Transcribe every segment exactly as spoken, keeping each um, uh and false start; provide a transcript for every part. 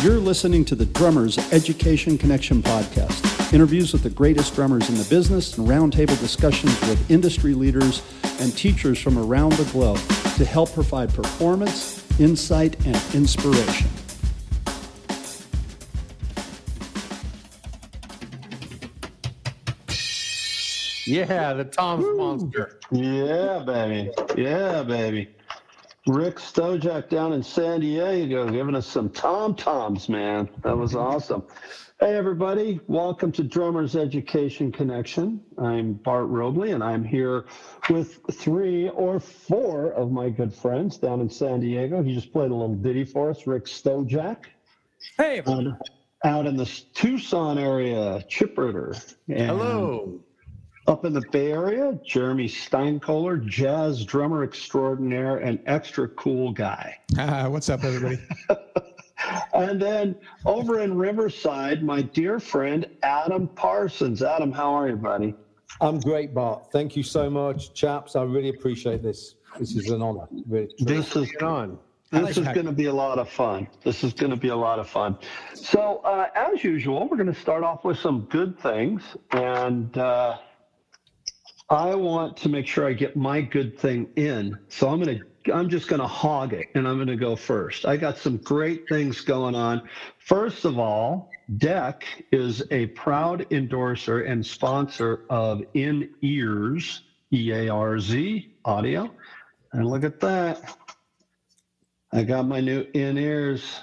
You're listening to the Drummers Education Connection podcast. Interviews with the greatest drummers in the business and roundtable discussions with industry leaders and teachers from around the globe to help provide performance, insight, and inspiration. Yeah, the Tom's Woo. Monster. Yeah, baby. Yeah, baby. Rick Stojak down in San Diego giving us some tom-toms, man. That was awesome. Hey, everybody. Welcome to Drummers Education Connection. I'm Bart Robley, and I'm here with three or four of my good friends down in San Diego. He just played a little ditty for us, Rick Stojak. Hey. Um, out in the Tucson area, Chip Ritter. And hello. Up in the Bay Area, Jeremy Steinkohler, jazz drummer extraordinaire and extra cool guy. Uh, what's up, everybody? And then over in Riverside, my dear friend, Adam Parsons. Adam, how are you, buddy? I'm great, Bart. Thank you so much, chaps. I really appreciate this. This is an honor. Really. This is on. This is going to be a lot of fun. This is going to be a lot of fun. So, uh, as usual, we're going to start off with some good things. And uh, I want to make sure I get my good thing in. So I'm going to I'm just going to hog it, and I'm going to go first. I got some great things going on. First of all, D E C is a proud endorser and sponsor of In-Ears, E A R Z, audio. And look at that. I got my new In-Ears.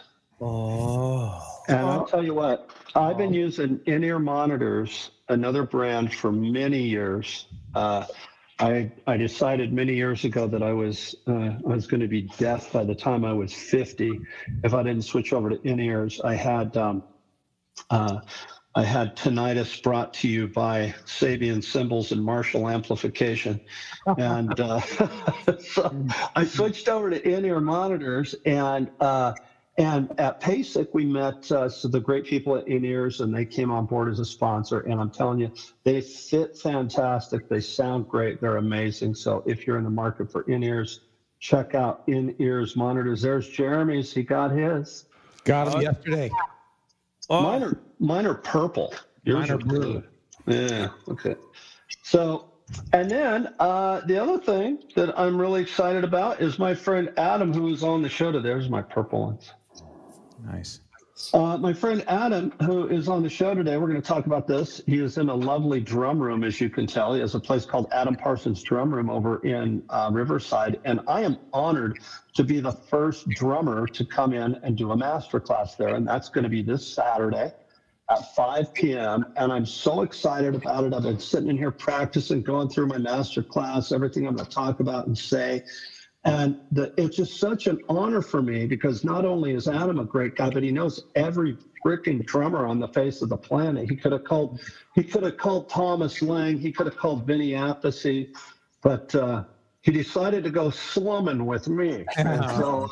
Oh. And I'll tell you what, I've been using in-ear monitors, another brand, for many years. Uh, I I decided many years ago that I was uh, I was going to be deaf by the time I was fifty if I didn't switch over to in-ears. I had um, uh, I had tinnitus brought to you by Sabian Cymbals and Marshall Amplification, and uh, so I switched over to in-ear monitors. And uh, and at PASIC we met uh, so the great people at In-Ears, and they came on board as a sponsor. And I'm telling you, they fit fantastic. They sound great. They're amazing. So if you're in the market for In-Ears, check out In-Ears monitors. There's Jeremy's. He got his. Got him yesterday. Oh. Mine are mine are purple. Yours Mine are blue. Yeah. Okay. So, and then uh, the other thing that I'm really excited about is my friend Adam, who is on the show today. There's my purple ones. Nice. Uh, my friend Adam, who is on the show today, we're going to talk about this. He is in a lovely drum room, as you can tell. He has a place called Adam Parsons Drum Room over in uh, Riverside. And I am honored to be the first drummer to come in and do a master class there. And that's going to be this Saturday at five p.m. And I'm so excited about it. I've been sitting in here practicing, going through my master class, everything I'm going to talk about and say. And the, it's just such an honor for me, because not only is Adam a great guy, but he knows every freaking drummer on the face of the planet. He could have called, he could have called Thomas Lang, he could have called Vinny Appice, but uh, he decided to go slumming with me. And so,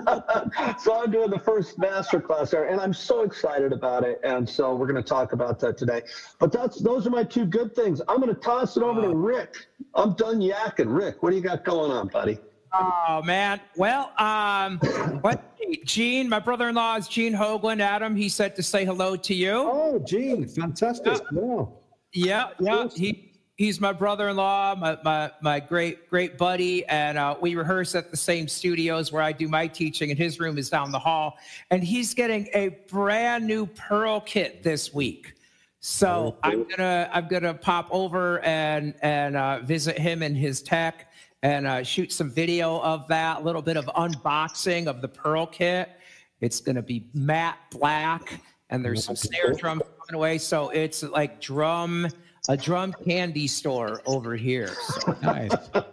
so I'm doing the first master class there, and I'm so excited about it. And so we're going to talk about that today. But that's those are my two good things. I'm going to toss it over to Rick. I'm done yakking. Rick, what do you got going on, buddy? Oh, man. Well, um, what, Gene, my brother-in-law is Gene Hoagland. Adam, he said to say hello to you. Oh, Gene, fantastic. Yeah, wow. yeah, yeah. He, he's my brother-in-law, my, my, my great, great buddy, and uh, we rehearse at the same studios where I do my teaching, and his room is down the hall. And he's getting a brand new Pearl kit this week. So I'm gonna, I'm gonna pop over and, and uh, visit him and his tech, and uh, shoot some video of that, a little bit of unboxing of the Pearl kit. It's going to be matte black, and there's some snare drums coming away. So it's like drum, a drum candy store over here. So nice.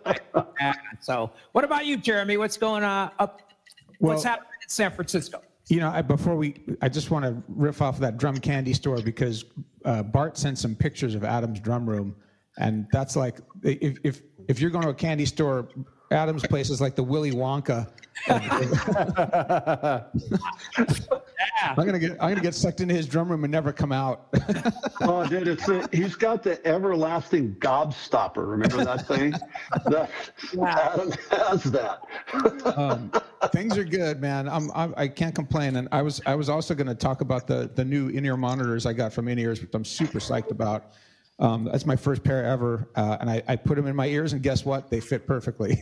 So what about you, Jeremy? What's going on up? What's well, happening in San Francisco? You know, I, before we, I just want to riff off of that drum candy store, because uh, Bart sent some pictures of Adam's drum room, and that's like, if if if you're going to a candy store, Adam's place is like the Willy Wonka. I'm gonna get I'm gonna get sucked into his drum room and never come out. Oh, dude, it's a, he's got the everlasting gobstopper. Remember that thing? that, Adam has that. um, things are good, man. I'm, I'm I can't complain. And I was I was also going to talk about the the new in-ear monitors I got from In-Ears, which I'm super psyched about. Um, that's my first pair ever, uh, and I, I put them in my ears, and guess what? They fit perfectly.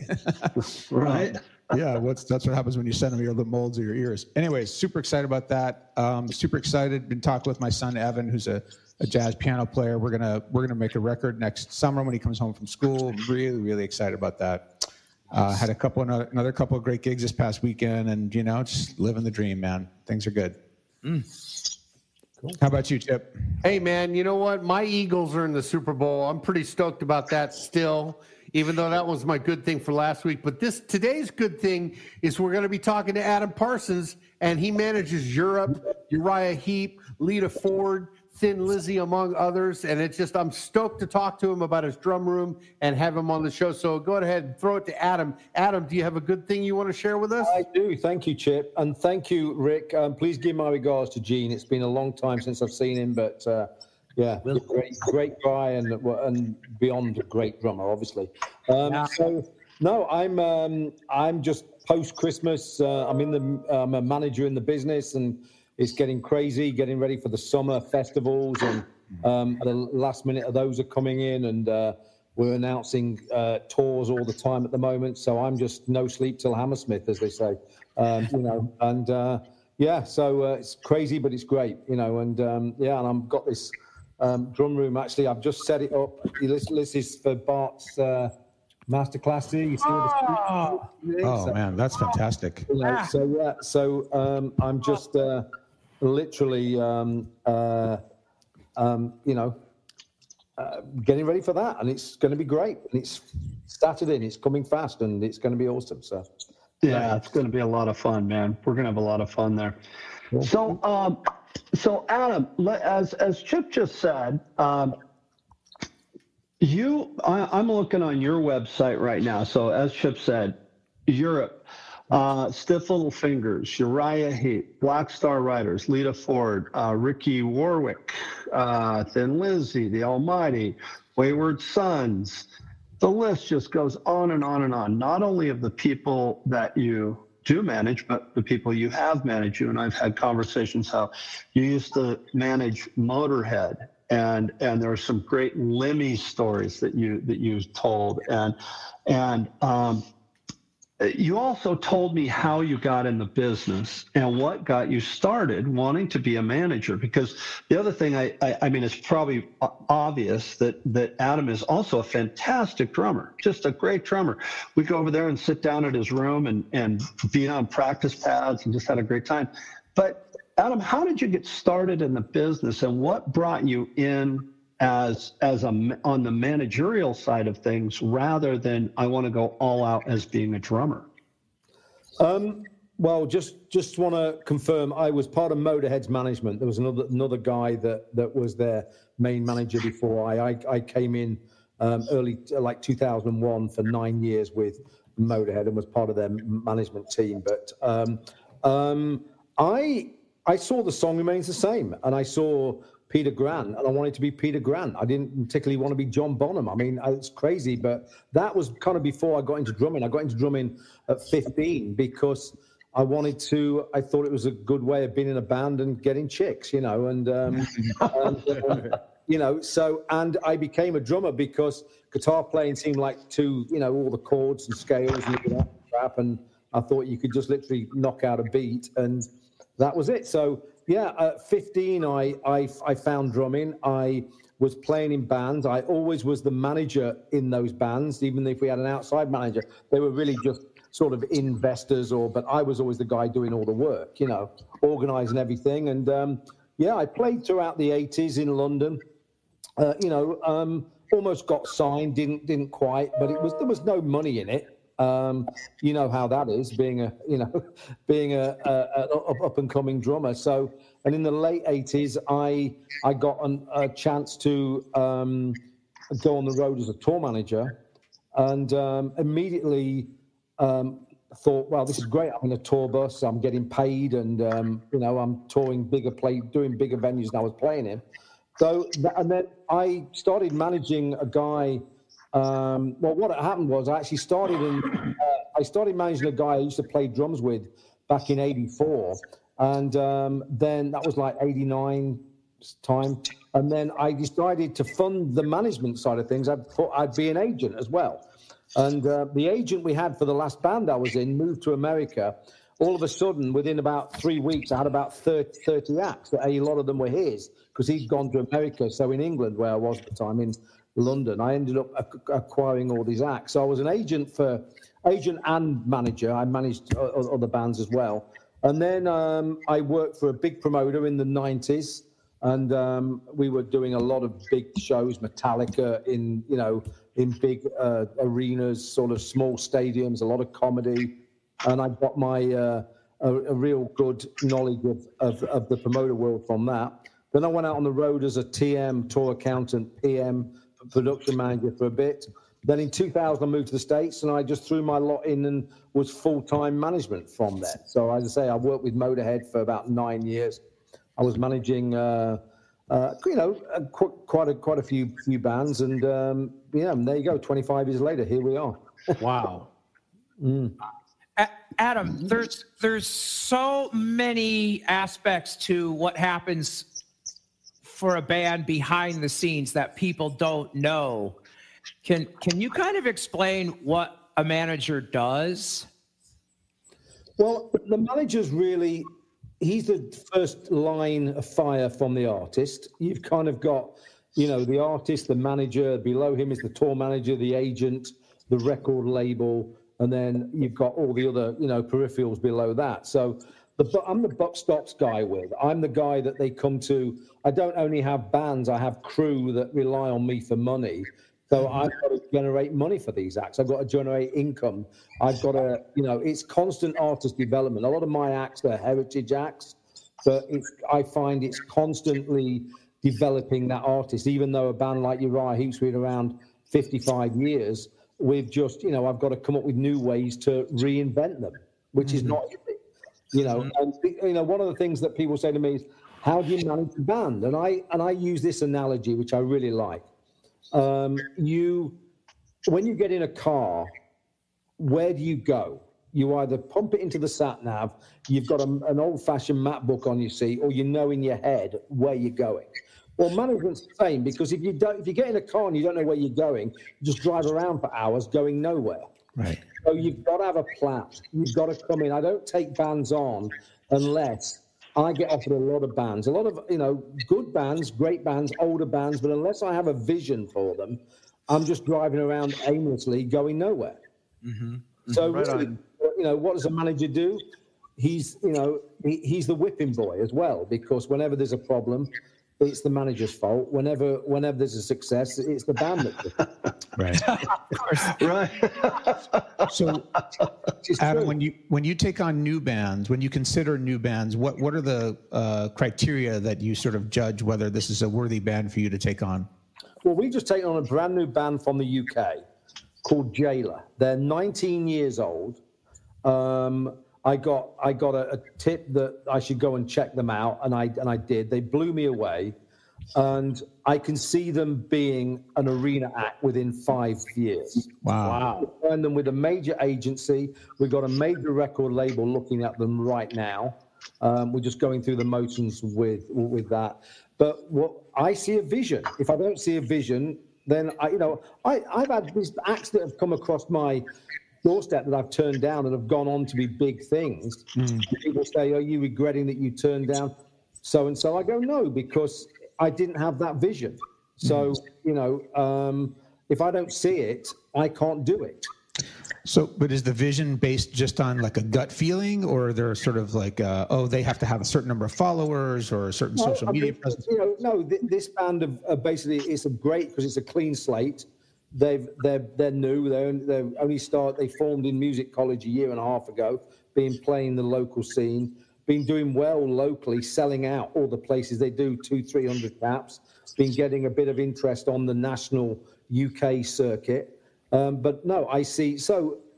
Right. Um, yeah, what's that's what happens when you send them your the molds of your ears. Anyways, super excited about that. Um, super excited. Been talking with my son Evan, who's a, a jazz piano player. We're gonna we're gonna make a record next summer when he comes home from school. Really, really excited about that. Uh, had a couple another, another couple of great gigs this past weekend, and you know, just living the dream, man. Things are good. Mm. Cool. How about you, Chip? Hey, man, you know what? My Eagles are in the Super Bowl. I'm pretty stoked about that still, even though that was my good thing for last week. But this today's good thing is we're going to be talking to Adam Parsons, and he manages Europe, Uriah Heep, Lita Ford, Thin Lizzy, among others. And it's just, I'm stoked to talk to him about his drum room and have him on the show. So go ahead and throw it to Adam. Adam, do you have a good thing you want to share with us? I do. Thank you, Chip. And thank you, Rick. Um, please give my regards to Gene. It's been a long time since I've seen him, but uh, yeah, great, great guy and and beyond a great drummer, obviously. Um, yeah. So, no, I'm um, I'm just post-Christmas. Uh, I'm in the I'm a manager in the business, and it's getting crazy, getting ready for the summer festivals, and um, the last minute of those are coming in, and uh, we're announcing uh, tours all the time at the moment. So I'm just no sleep till Hammersmith, as they say, um, you know. And uh, yeah, so uh, it's crazy, but it's great, you know. And um, yeah, and I've got this um, drum room. Actually, I've just set it up. This, this is for Bart's uh, masterclass. See, you see oh, the oh so, man, that's fantastic. You know, so yeah, so um, I'm just. Uh, literally, um, uh, um, you know, uh, getting ready for that. And it's going to be great. And it's Saturday and it's coming fast and it's going to be awesome. So, yeah, it's going to be a lot of fun, man. We're going to have a lot of fun there. Cool. So, um, so Adam, as, as Chip just said, um, you, I, I'm looking on your website right now. So as Chip said, Europe, Uh, Stiff Little Fingers, Uriah Heep, Black Star Riders, Lita Ford, uh, Ricky Warwick, uh, Thin Lizzy, The Almighty, Wayward Sons. The list just goes on and on and on, not only of the people that you do manage, but the people you have managed. You and I've had conversations how you used to manage Motorhead, and and there are some great Lemmy stories that you that you told, and and um, you also told me how you got in the business and what got you started wanting to be a manager. Because the other thing, I, I, I mean, it's probably obvious that, that Adam is also a fantastic drummer, just a great drummer. We go over there and sit down at his room and, and be on practice pads and just had a great time. But Adam, how did you get started in the business, and what brought you in as as a on the managerial side of things rather than I want to go all out as being a drummer? Um, well, just just want to confirm, I was part of Motorhead's management. There was another another guy that that was their main manager before I. I, I came in um, early, like two thousand one, for nine years with Motorhead and was part of their management team. But um, um, I I saw the song remains the same, and I saw Peter Grant, and I wanted to be Peter Grant. I didn't particularly want to be John Bonham. I mean, it's crazy, but that was kind of before I got into drumming. I got into drumming at fifteen because I wanted to, I thought it was a good way of being in a band and getting chicks, you know, and, um, and um, you know, so, and I became a drummer because guitar playing seemed like too, you know, all the chords and scales and all that crap, and I thought you could just literally knock out a beat, and that was it. So, yeah, at fifteen, I, I I found drumming. I was playing in bands. I always was the manager in those bands, even if we had an outside manager. They were really just sort of investors, or but I was always the guy doing all the work, you know, organising everything. And um, yeah, I played throughout the eighties in London. Uh, you know, um, almost got signed, didn't didn't quite, but it was there was no money in it. Um, you know how that is, being a you know being a, a, a up and coming drummer. So, and in the late eighties, I I got an, a chance to um, go on the road as a tour manager, and um, immediately um, thought, well, this is great. I'm in a tour bus. I'm getting paid, and um, you know, I'm touring bigger play, doing bigger venues than I was playing in. So, and then I started managing a guy. Um, well, what happened was I actually started in. Uh, I started managing a guy I used to play drums with back in eighty-four, and um, then that was like eighty-nine time. And then I decided to fund the management side of things. I thought I'd be an agent as well. And uh, the agent we had for the last band I was in moved to America. All of a sudden, within about three weeks, I had about thirty, thirty acts. A lot of them were his because he'd gone to America. So in England, where I was at the time, in London, I ended up acquiring all these acts. So I was an agent for agent and manager. I managed other bands as well. And then um, I worked for a big promoter in the nineties. And um, we were doing a lot of big shows, Metallica in, you know, in big uh, arenas, sort of small stadiums, a lot of comedy. And I got my uh, a, a real good knowledge of, of, of the promoter world from that. Then I went out on the road as a T M, tour accountant, P M, production manager for a bit. Then in two thousand, I moved to the States, and I just threw my lot in and was full-time management from there. So as I say, I worked with Motorhead for about nine years. I was managing, uh, uh, you know, uh, qu- quite a quite a few few bands, and um, yeah, and there you go. twenty-five years later, here we are. Wow. Mm. Adam, there's there's so many aspects to what happens for a band behind the scenes that people don't know. Can can you kind of explain what a manager does? Well, the manager's really. He's the first line of fire from the artist. You've kind of got, you know, the artist, the manager. Below him is the tour manager, the agent, the record label, and then you've got all the other, you know, peripherals below that. So the, I'm the buck stops guy with. I'm the guy that they come to. I don't only have bands. I have crew that rely on me for money. So I've got to generate money for these acts. I've got to generate income. I've got to, you know, it's constant artist development. A lot of my acts are heritage acts, but it's, I find it's constantly developing that artist. Even though a band like Uriah Heep's been around fifty-five years, we've just, you know, I've got to come up with new ways to reinvent them, which mm-hmm. is not easy. You know, mm-hmm. and you know, one of the things that people say to me is, "How do you manage a band?" And I and I use this analogy, which I really like. Um, you, when you get in a car, where do you go? You either pump it into the sat nav, you've got a, an old-fashioned map book on your seat, or you know in your head where you're going. Well, management's the same, because if you don't, if you get in a car and you don't know where you're going, you just drive around for hours going nowhere. Right. So you've got to have a plan. You've got to come in. I don't take bands on unless I get offered a lot of bands, a lot of, you know, good bands, great bands, older bands, but unless I have a vision for them, I'm just driving around aimlessly going nowhere. Mm-hmm. So, right really, on. You know, what does a manager do? He's, you know, he, he's the whipping boy as well, because whenever there's a problem, it's the manager's fault. Whenever whenever there's a success, it's the band that's right. Of course. Right. So, Adam, when you when you take on new bands, when you consider new bands, what what are the uh, criteria that you sort of judge whether this is a worthy band for you to take on? Well, we just taken on a brand new band from the U K called Jailer. They're nineteen years old. Um, I got I got a, a tip that I should go and check them out, and I and I did. They blew me away, and I can see them being an arena act within five years. Wow! Wow! We signed them with a major agency. We've got a major record label looking at them right now. Um, we're just going through the motions with with that. But what I see a vision. If I don't see a vision, then I, you know, I I've had these acts that have come across my doorstep that I've turned down and have gone on to be big things. Mm. People say, "Are you regretting that you turned down so and so?" I go, "No, because I didn't have that vision." So mm. you know, um, if I don't see it, I can't do it. So, but is the vision based just on like a gut feeling, or are there sort of like, uh, oh, they have to have a certain number of followers or a certain no, social I media mean, presence? You know, no, th- this band of uh, basically it's a great because it's a clean slate. They've they're they're new. They only, they only start. They formed in music college a year and a half ago. Been playing the local scene. Been doing well locally, selling out all the places they do two three hundred caps. Been getting a bit of interest on the national U K circuit. Um, but no, I see. So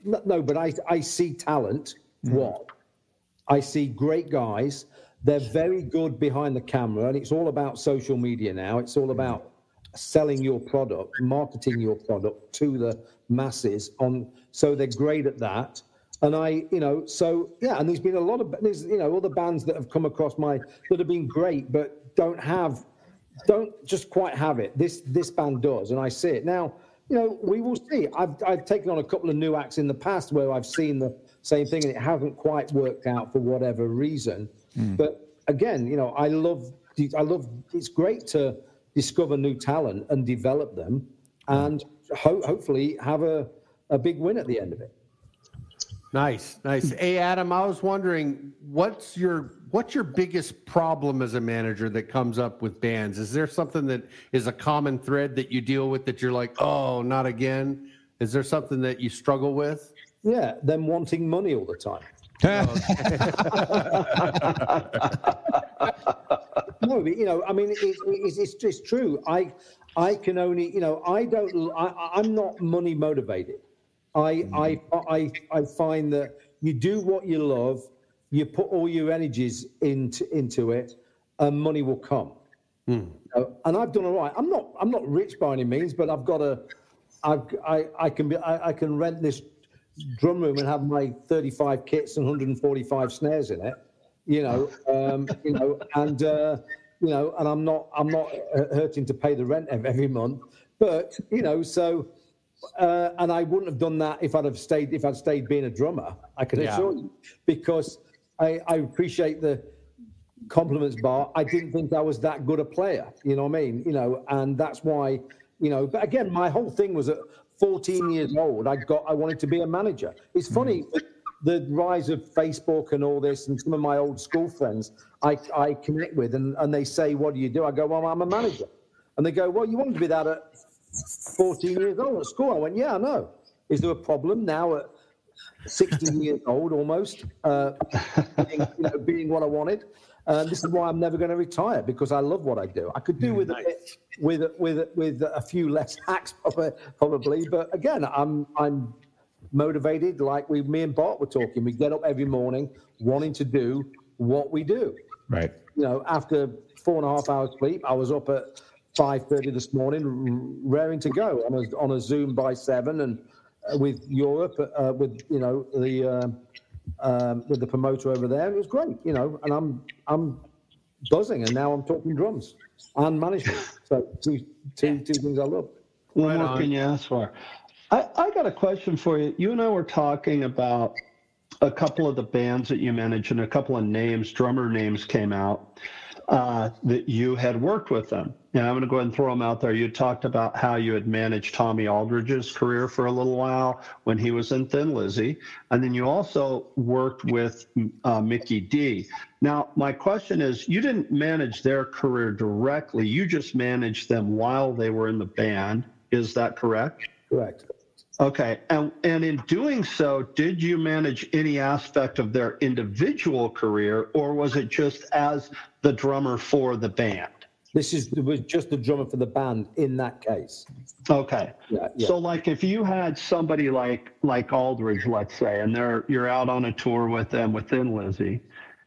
no, but I, I see talent. Mm-hmm. What? I see great guys. They're very good behind the camera, and it's all about social media now. It's all about selling your product, marketing your product to the masses. On so they're great at that. And I, you know, so yeah, and there's been a lot of there's you know other bands that have come across my that have been great, but don't have, don't just quite have it. This this band does, and I see it now. You know, we will see. I've I've taken on a couple of new acts in the past where I've seen the same thing, and it hasn't quite worked out for whatever reason. Mm. But again, you know, I love I love. It's great to discover new talent and develop them, and ho- hopefully have a, a big win at the end of it. Nice, nice. Hey, Adam, I was wondering, what's your what's your biggest problem as a manager that comes up with bands? Is there something that is a common thread that you deal with that you're like, oh, not again? Is there something that you struggle with? Yeah, them wanting money all the time. No, you know, I mean, it, it, it's, it's just true. I, I can only, you know, I don't, I, I'm not money motivated. I, I, I, I find that you do what you love, you put all your energies into into it, and money will come. Mm. You know, and I've done all right. I'm not, I'm not rich by any means, but I've got a, I've, I, I can be, I, I can rent this drum room and have my thirty-five kits and one hundred forty-five snares in it, you know, um, you know, and uh, you know, and I'm not, I'm not hurting to pay the rent every month, but you know, so, uh, and I wouldn't have done that if I'd have stayed, if I'd stayed being a drummer. I can yeah. assure you, because I, I appreciate the compliments, Bart. I didn't think I was that good a player, you know what I mean, you know, and that's why, you know. But again, my whole thing was that. fourteen years old, I got. I wanted to be a manager. It's funny, mm. the rise of Facebook and all this, and some of my old school friends I, I connect with, and, and they say, "What do you do?" I go, "Well, I'm a manager," and they go, "Well, you wanted to be that at fourteen years old at school?" I went, "Yeah, I know. Is there a problem now at sixteen years old, almost, uh, being, you know, being what I wanted?" Uh, this is why I'm never going to retire, because I love what I do. I could do with nice. a bit, with with with a few less hacks probably, but again, I'm I'm motivated. Like we, me and Bart were talking. We get up every morning wanting to do what we do. Right. You know, after four and a half hours sleep, I was up at five thirty this morning, raring to go on a on a Zoom by seven, and uh, with Europe, uh, with you know the. Uh, Um, with the promoter over there. It was great, you know, and I'm I'm buzzing, and now I'm talking drums and management. So two two two things I love. What right more on. Can you ask for? I, I got a question for you. You and I were talking about a couple of the bands that you managed, and a couple of names, drummer names came out uh, that you had worked with them. And I'm going to go ahead and throw them out there. You talked about how you had managed Tommy Aldridge's career for a little while when he was in Thin Lizzy. And then you also worked with uh, Mickey D. Now, my question is, you didn't manage their career directly. You just managed them while they were in the band. Is that correct? Correct. Okay. And, and in doing so, did you manage any aspect of their individual career, or was it just as the drummer for the band? This is was just the drummer for the band in that case. Okay. Yeah, yeah. So, like, if you had somebody like like Aldridge, let's say, and they're you're out on a tour with them with Thin Lizzy,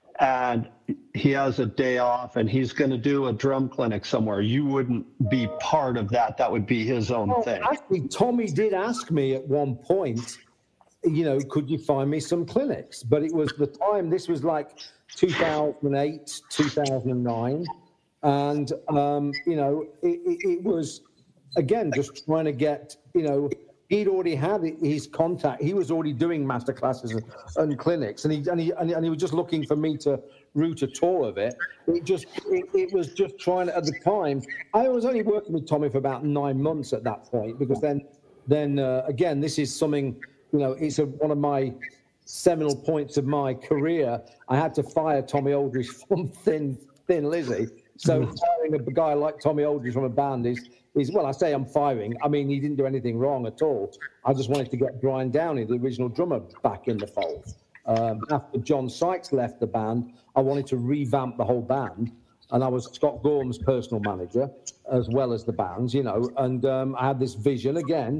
and he has a day off and he's going to do a drum clinic somewhere, you wouldn't be part of that. That would be his own well, thing. Actually, Tommy did ask me at one point, you know, could you find me some clinics? But it was the time. This was like two thousand eight, two thousand nine. And, um, you know, it, it, it was, again, just trying to get, you know, he'd already had his contact. He was already doing master classes and, and clinics, and he, and, he, and he was just looking for me to route a tour of it. It just, it, it was just trying to, at the time, I was only working with Tommy for about nine months at that point, because then, then uh, again, this is something, you know, it's a, one of my seminal points of my career. I had to fire Tommy Aldridge from Thin, Thin Lizzy. So firing a guy like Tommy Aldridge from a band is, is, well, I say I'm firing. I mean, he didn't do anything wrong at all. I just wanted to get Brian Downey, the original drummer, back in the fold. Um, after John Sykes left the band, I wanted to revamp the whole band. And I was Scott Gorham's personal manager, as well as the band's, you know. And um, I had this vision, again,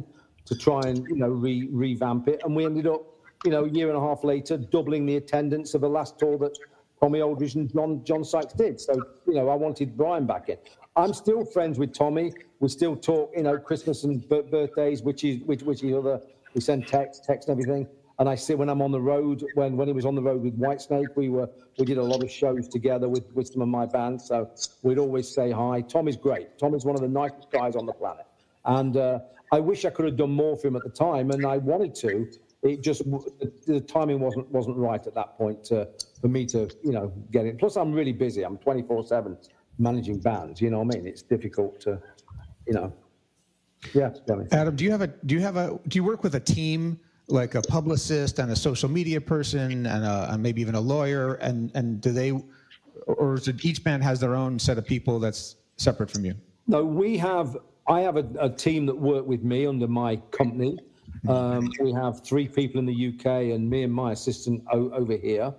to try and, you know, re- revamp it. And we ended up, you know, a year and a half later, doubling the attendance of the last tour that Tommy Aldridge and John, John Sykes did. So, you know, I wanted Brian back in. I'm still friends with Tommy. We still talk, you know, Christmas and b- birthdays, which is which which is other. We send text, text and everything. And I see when I'm on the road, when when he was on the road with Whitesnake, we were we did a lot of shows together with, with some of my bands. So we'd always say hi. Tommy's great. Tommy's one of the nicest guys on the planet. And uh, I wish I could have done more for him at the time, and I wanted to. It just the, the timing wasn't wasn't right at that point to, for me to, you know, get it. Plus, I'm really busy. I'm twenty-four seven managing bands. You know what I mean? It's difficult to, you know. Yeah. Adam, do you have a do you have a do you work with a team, like a publicist and a social media person and, a, and maybe even a lawyer? And and do they, or is it each band has their own set of people that's separate from you? No, we have. I have a, a team that work with me under my company. Um, we have three people in the U K and me and my assistant o- over here.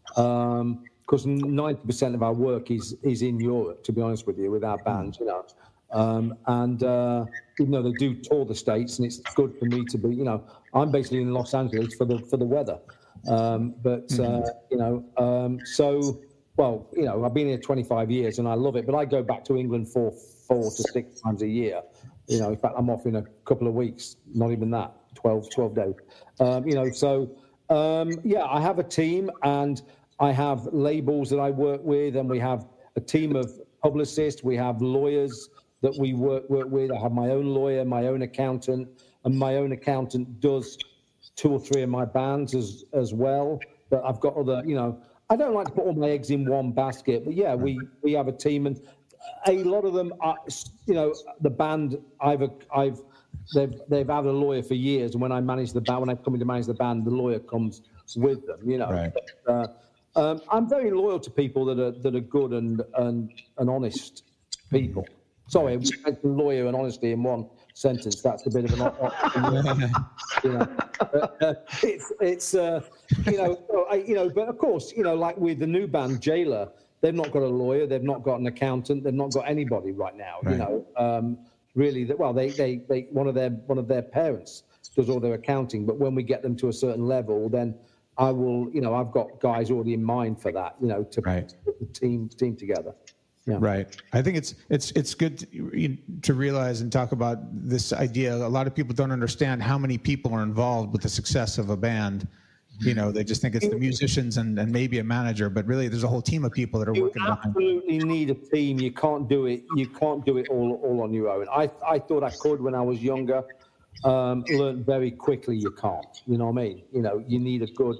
Because um, ninety percent of our work is is in Europe, to be honest with you, with our bands, you know. Um, and uh, even though they do tour the States, and it's good for me to be, you know, I'm basically in Los Angeles for the for the weather. Um, but, uh, you know, um, so, well, you know, I've been here twenty-five years and I love it, but I go back to England for four to six times a year. You know, in fact, I'm off in a couple of weeks, not even that, twelve, twelve days. Um, you know, so, um, yeah, I have a team and I have labels that I work with, and we have a team of publicists, we have lawyers that we work, work with. I have my own lawyer, my own accountant, and my own accountant does two or three of my bands as as well. But I've got other, you know, I don't like to put all my eggs in one basket, but yeah, we, we have a team, and a lot of them are, you know, the band I've, I've, they've, they've had a lawyer for years. And when I manage the band, when I come in to manage the band, the lawyer comes with them, you know. Right. Uh, um, I'm very loyal to people that are, that are good and, and, and honest people. Sorry, we mentioned lawyer and honesty in one sentence. That's a bit of an, you know, but, uh, it's it's uh, you know, I, you know, but of course, you know, like with the new band Jailer, they've not got a lawyer, they've not got an accountant, they've not got anybody right now. Right. You know, um, really, that well, they, they they one of their one of their parents does all their accounting, but when we get them to a certain level, then I will, you know, I've got guys already in mind for that, you know, to right. put the team team together. Yeah. Right. I think it's it's it's good to, to realize and talk about this idea. A lot of people don't understand how many people are involved with the success of a band. You know, they just think it's the musicians and, and maybe a manager, but really there's a whole team of people that are you working behind. You absolutely need a team. You can't do it. You can't do it all all on your own. I I thought I could when I was younger. Um, learned very quickly you can't. You know what I mean? You know, you need a good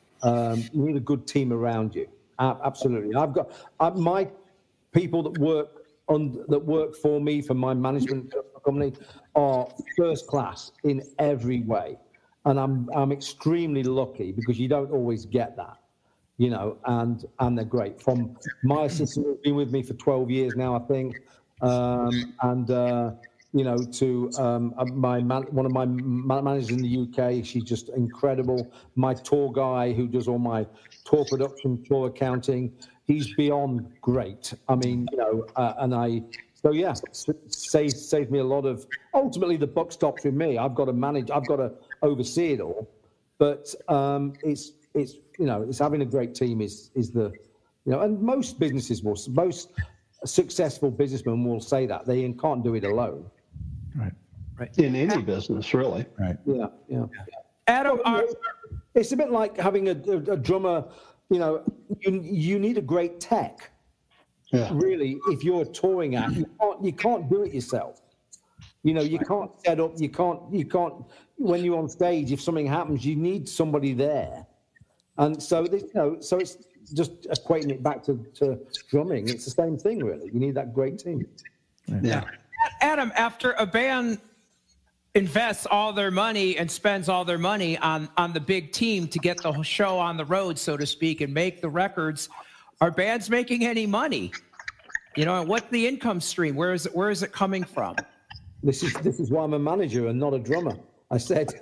um, you need a good team around you. Uh, absolutely. I've got uh, my. people that work on that work for me for my management company are first class in every way, and I'm I'm extremely lucky because you don't always get that, you know, and and they're great. From my assistant who's been with me for twelve years now, I think, um, and uh, you know, to um, my man, one of my managers in the U K, she's just incredible. My tour guy who does all my tour production, tour accounting. He's beyond great. I mean, you know, uh, and I, so yeah, saves saves me a lot of. Ultimately, the buck stops with me. I've got to manage. I've got to oversee it all. But um, it's it's you know, it's having a great team is is the, you know, and most businesses will, most successful businessmen will say that they can't do it alone. Right. Right. In any business, really. Right. Yeah. Yeah. Adam, well, you know, it's a bit like having a, a, a drummer. You know, you you need a great tech. Yeah. Really, if you're a touring act, you can't you can't do it yourself. You know, you can't set up. You can't you can't when you're on stage. If something happens, you need somebody there. And so, you know, so it's just equating it back to, to drumming. It's the same thing, really. You need that great team. Yeah. Adam, after a band invests all their money and spends all their money on, on the big team to get the show on the road, so to speak, and make the records, are bands making any money? You know, what's the income stream? Where is it, where is it coming from? This is this is why I'm a manager and not a drummer. I said,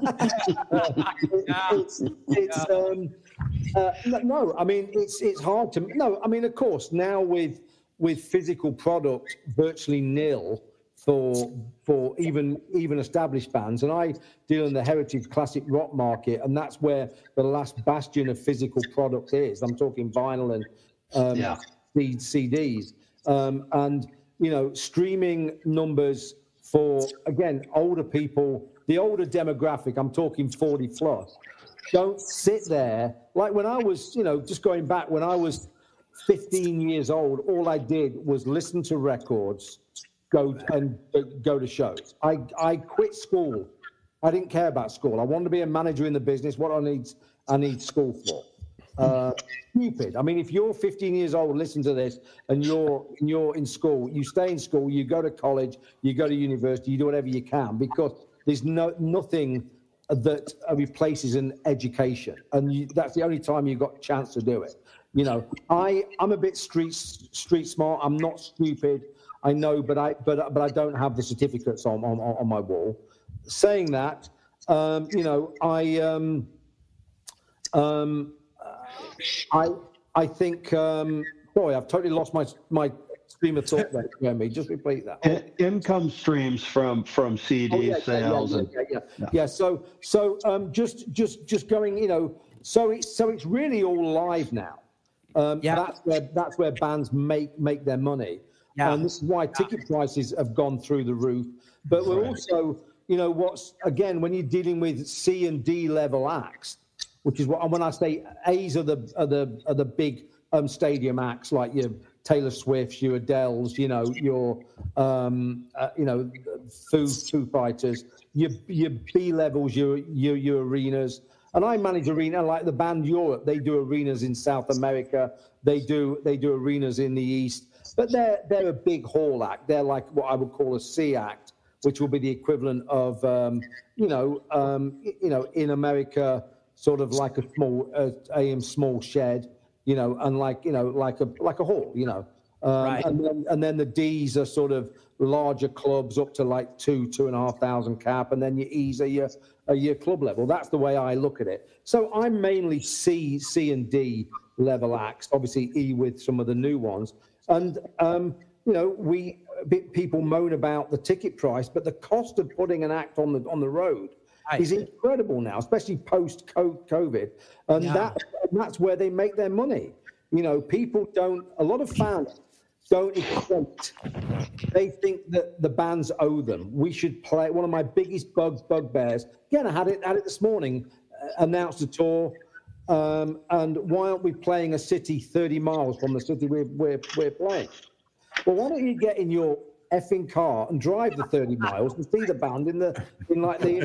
it's, it's um, uh, no. I mean, it's it's hard to no. I mean, of course, now with with physical product virtually nil for for even even established bands, and I deal in the heritage classic rock market, and that's where the last bastion of physical product is. I'm talking vinyl and um, Yeah. C Ds, um, and you know, streaming numbers for again older people, the older demographic. I'm talking forty plus. Don't sit there like when I was, you know, just going back when I was fifteen years old. All I did was listen to records, go and uh, go to shows. I, I quit school. I didn't care about school. I wanted to be a manager in the business. What I need, I need school for. Uh, stupid. I mean, if you're fifteen years old, listen to this, and you're you're in school, you stay in school, you go to college, you go to university, you do whatever you can, because there's no nothing that replaces an education, and you, that's the only time you've got a chance to do it. You know, I I'm a bit street street smart. I'm not stupid. I know, but I but but I don't have the certificates on on, on my wall. Saying that, um, you know, I um, um, I I think. Um, boy, I've totally lost my my stream of thought there. Jeremy, just repeat that. In- income streams from from C D Oh, yeah, sales yeah, yeah, and yeah, yeah, yeah. yeah. So so um, just just just going, you know, so it's so it's really all live now. Um, Yeah. That's where that's where bands make make their money. Yeah. And this is why ticket prices have gone through the roof. But we're also, you know, what's again when you're dealing with C and D level acts, which is what and when I say A's are the are the are the big um, stadium acts like your Taylor Swifts, your Adeles, you know, your um, uh, you know, Foo Foo Fighters, your your B levels, your your your arenas. And I manage arena like the band Europe. They do arenas in South America. They do they do arenas in the East. But they're they're a big hall act. They're like what I would call a C act, which will be the equivalent of um, you know um, you know in America, sort of like a small uh, A M small shed, you know, and like you know like a like a hall, you know. Um, Right. And then and then the D's are sort of larger clubs up to like two two and a half thousand cap, and then your E's are your are your club level. That's the way I look at it. So I'm mainly C C and D level acts. Obviously E with some of the new ones. And, um, you know, we people moan about the ticket price, but the cost of putting an act on the on the road Right. is incredible now, especially post-COVID. And Yeah. that and that's where they make their money. You know, people don't, a lot of fans don't equate. They think that the bands owe them. We should play. One of my biggest bug bugbears, again, I had it, had it this morning, uh, announced a tour. Um, and why aren't we playing a city thirty miles from the city we're, we're, we're playing? Well, why don't you get in your effing car and drive the thirty miles and see the band in the in like the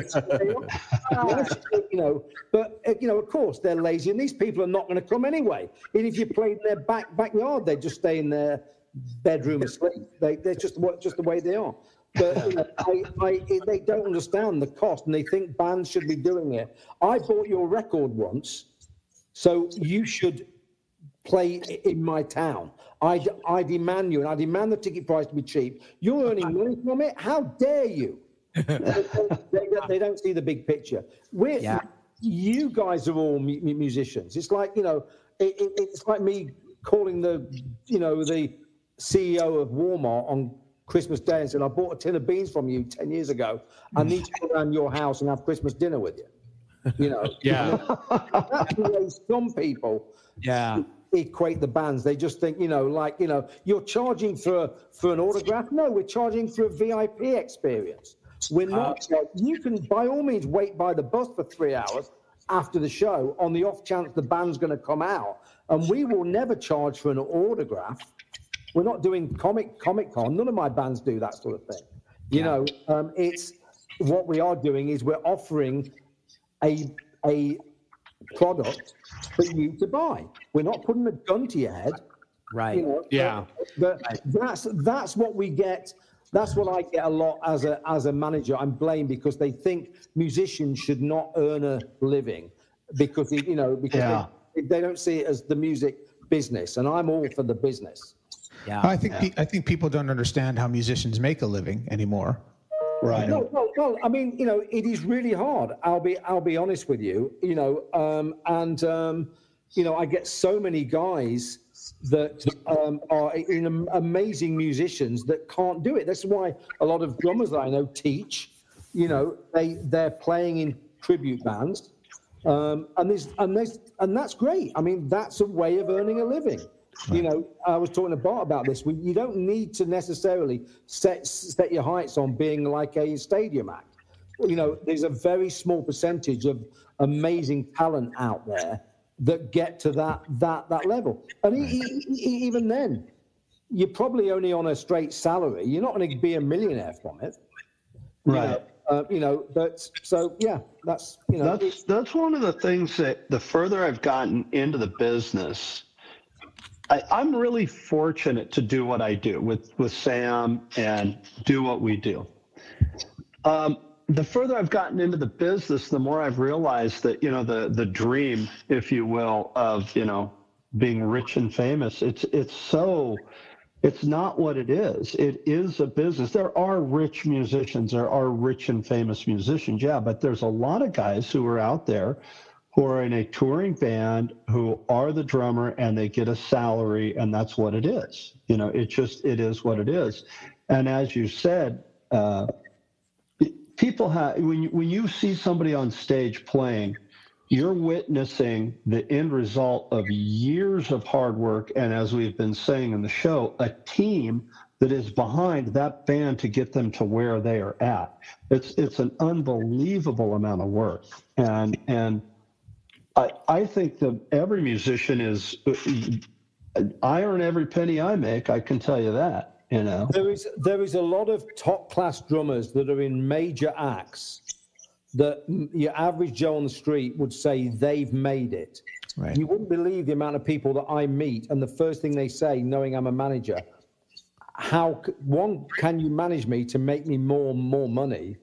you know? But uh, you know, of course, they're lazy, and these people are not going to come anyway. And if you played in their back backyard, they just stay in their bedroom asleep. They they're just what just the way they are. But you know, I, I, they don't understand the cost, and they think bands should be doing it. I bought your record once. So you should play in my town. I, I demand you, and I demand the ticket price to be cheap. You're earning money from it. How dare you? they, they, they don't see the big picture. We're, Yeah. You guys are all mu- musicians. It's like, you know, it, it, it's like me calling the, you know, the C E O of Walmart on Christmas Day and saying, I bought a tin of beans from you ten years ago. I need to go around your house and have Christmas dinner with you. You know, Yeah. that's the way some people Yeah. equate the bands. They just think, you know, like, you know, you're charging for for an autograph. No, we're charging for a V I P experience. We're not. Uh, you can, by all means, wait by the bus for three hours after the show on the off chance the band's going to come out, and we will never charge for an autograph. We're not doing comic Comic Con. None of my bands do that sort of thing. You Yeah. know, um, it's what we are doing is we're offering a a product for you to buy. We're not putting a gun to your head. Right. You know, Yeah. But, but that's that's what we get. That's what I get a lot as a as a manager. I'm blamed because they think musicians should not earn a living because you know because Yeah. they, they don't see it as the music business, and I'm all for the business. Yeah. I think pe- I think people don't understand how musicians make a living anymore. right. No, well, well, I mean, you know, it is really hard. I'll be, I'll be honest with you. You know, um, and um, you know, I get so many guys that um, are in amazing musicians that can't do it. That's why a lot of drummers that I know teach. You know, they they're playing in tribute bands, um, and there's and there's and that's great. I mean, that's a way of earning a living. Right. You know, I was talking to Bart about this. We, you don't need to necessarily set set your heights on being like a stadium act. You know, there's a very small percentage of amazing talent out there that get to that that that level, and right. e- e- even then, you're probably only on a straight salary. You're not going to be a millionaire from it, right? You know? Uh, you know, but so yeah, that's you know, that's that's one of the things that the further I've gotten into the business, I, I'm really fortunate to do what I do with with Sam and do what we do. Um, the further I've gotten into the business, the more I've realized that you know the the dream, if you will, of you know being rich and famous. It's it's so. It's not what it is. It is a business. There are rich musicians. There are rich and famous musicians, yeah, but there's a lot of guys who are out there who are in a touring band who are the drummer and they get a salary, and that's what it is. You know, it just, it is what it is. And as you said, uh, people have, when you, when you see somebody on stage playing, you're witnessing the end result of years of hard work, and as we've been saying in the show, a team that is behind that band to get them to where they are at. It's it's an unbelievable amount of work, and and I I think that every musician is. I earn every penny I make. I can tell you that. You know, there is there is a lot of top class drummers that are in major acts that your average Joe on the street would say they've made it. Right. You wouldn't believe the amount of people that I meet, and the first thing they say, knowing I'm a manager, how one can you manage me to make me more more money?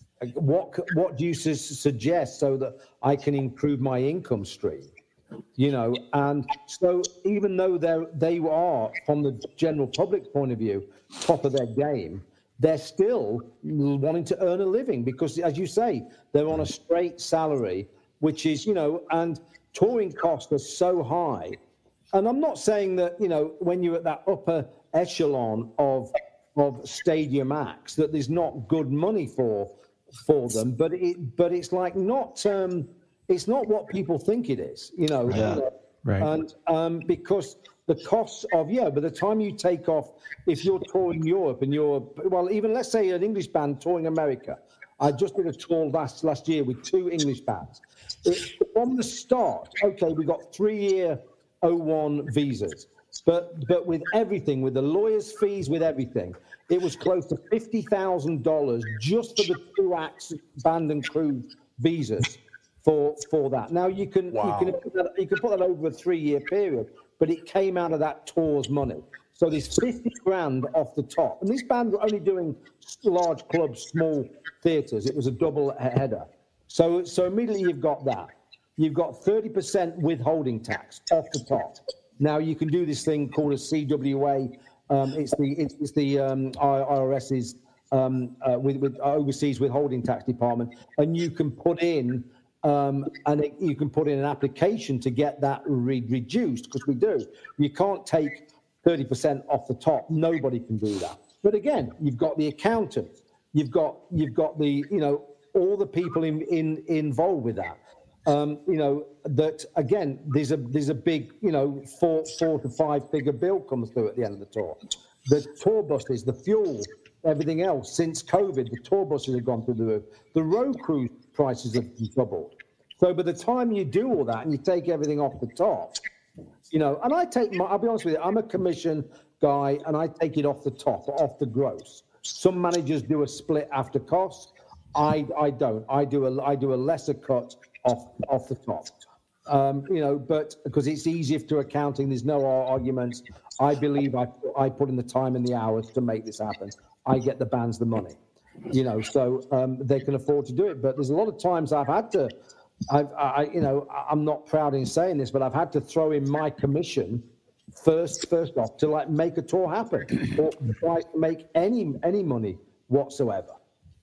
What what do you su- suggest so that I can improve my income stream? You know, and so even though they they are from the general public point of view top of their game, they're still wanting to earn a living because, as you say, they're on a straight salary, which is, you know, and touring costs are so high. And I'm not saying that, you know, when you're at that upper echelon of of stadium acts, that there's not good money for for them, but it but it's like not um, it's not what people think it is, you know. Yeah. Right. And um, because the costs of, yeah, by the time you take off, if you're touring Europe and you're, well, even let's say an English band touring America. I just did a tour last last year with two English bands. It, from the start, okay, we got three-year oh one visas, but but with everything, with the lawyers' fees, with everything, it was close to fifty thousand dollars just for the two acts, band and crew visas for for that. Now you can wow. you can put that, you can put that over a three-year period, but it came out of that tour's money. So there's fifty grand off the top. And this band were only doing large clubs, small theatres. It was a double header. So so immediately you've got that. You've got thirty percent withholding tax off the top. Now you can do this thing called a C W A. Um, it's the it's, it's the um, I R S's um, uh, with, with overseas withholding tax department, and you can put in um, and it, you can put in an application to get that re- reduced because we do. You can't take thirty percent off the top. Nobody can do that. But again, you've got the accountant, you've got you've got the you know all the people in, in involved with that. Um, you know that again, there's a there's a big you know four four to five figure bill comes through at the end of the tour. The tour buses, the fuel, everything else. Since COVID, the tour buses have gone through the roof. The road crew prices have doubled. So by the time you do all that and you take everything off the top, you know, and I take my, I'll be honest with you, I'm a commission guy and I take it off the top, off the gross. Some managers do a split after cost. I I don't. I do a I do a lesser cut off off the top. Um, you know, but because it's easier to accounting, there's no arguments. I believe I I put in the time and the hours to make this happen. I get the bands the money, you know, so um, they can afford to do it. But there's a lot of times I've had to, I've, I you know, I'm not proud in saying this, but I've had to throw in my commission first first off to like make a tour happen or try to make any any money whatsoever.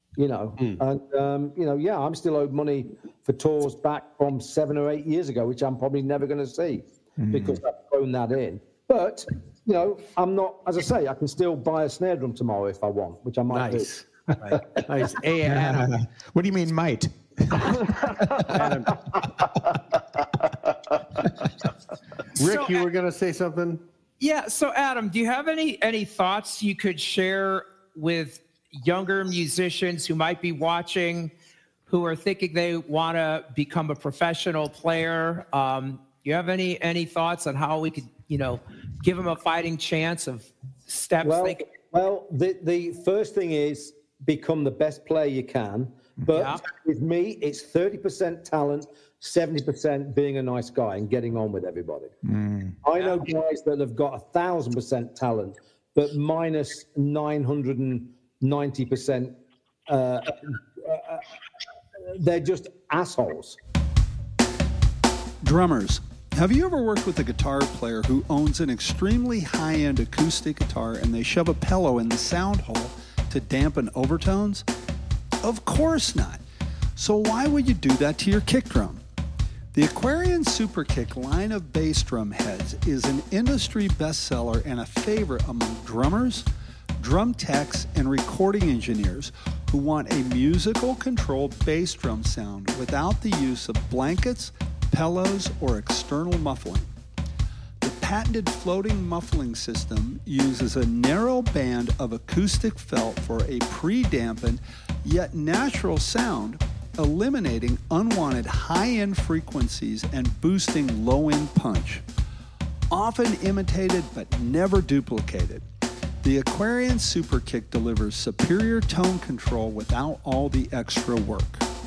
you know. Mm. And, um, you know, yeah, I'm still owed money for tours back from seven or eight years ago, which I'm probably never going to see mm. because I've thrown that in. But, you know, I'm not, as I say, I can still buy a snare drum tomorrow if I want, which I might nice. do. Right. Nice. Hey, Adam. Uh, what do you mean might? Adam. Rick, So, you were going to say something? Yeah. So, Adam, do you have any any thoughts you could share with younger musicians who might be watching, who are thinking they want to become a professional player? Um, do you have any any thoughts on how we could, you know, give them a fighting chance of steps? Well, they could... well, the the first thing is become the best player you can. But Yeah. with me, it's thirty percent talent, seventy percent being a nice guy and getting on with everybody. Mm. I know guys that have got a thousand percent talent, but minus nine hundred ninety percent. Uh, uh, they're just assholes. Drummers, have you ever worked with a guitar player who owns an extremely high-end acoustic guitar and they shove a pillow in the sound hole to dampen overtones? Of course not. So why would you do that to your kick drum? The Aquarian Super Kick line of bass drum heads is an industry bestseller and a favorite among drummers, drum techs, and recording engineers who want a musical controlled bass drum sound without the use of blankets, pillows, or external muffling. The patented floating muffling system uses a narrow band of acoustic felt for a pre-dampened yet natural sound, eliminating unwanted high-end frequencies and boosting low-end punch. Often imitated but never duplicated, the Aquarian Super Kick delivers superior tone control without all the extra work.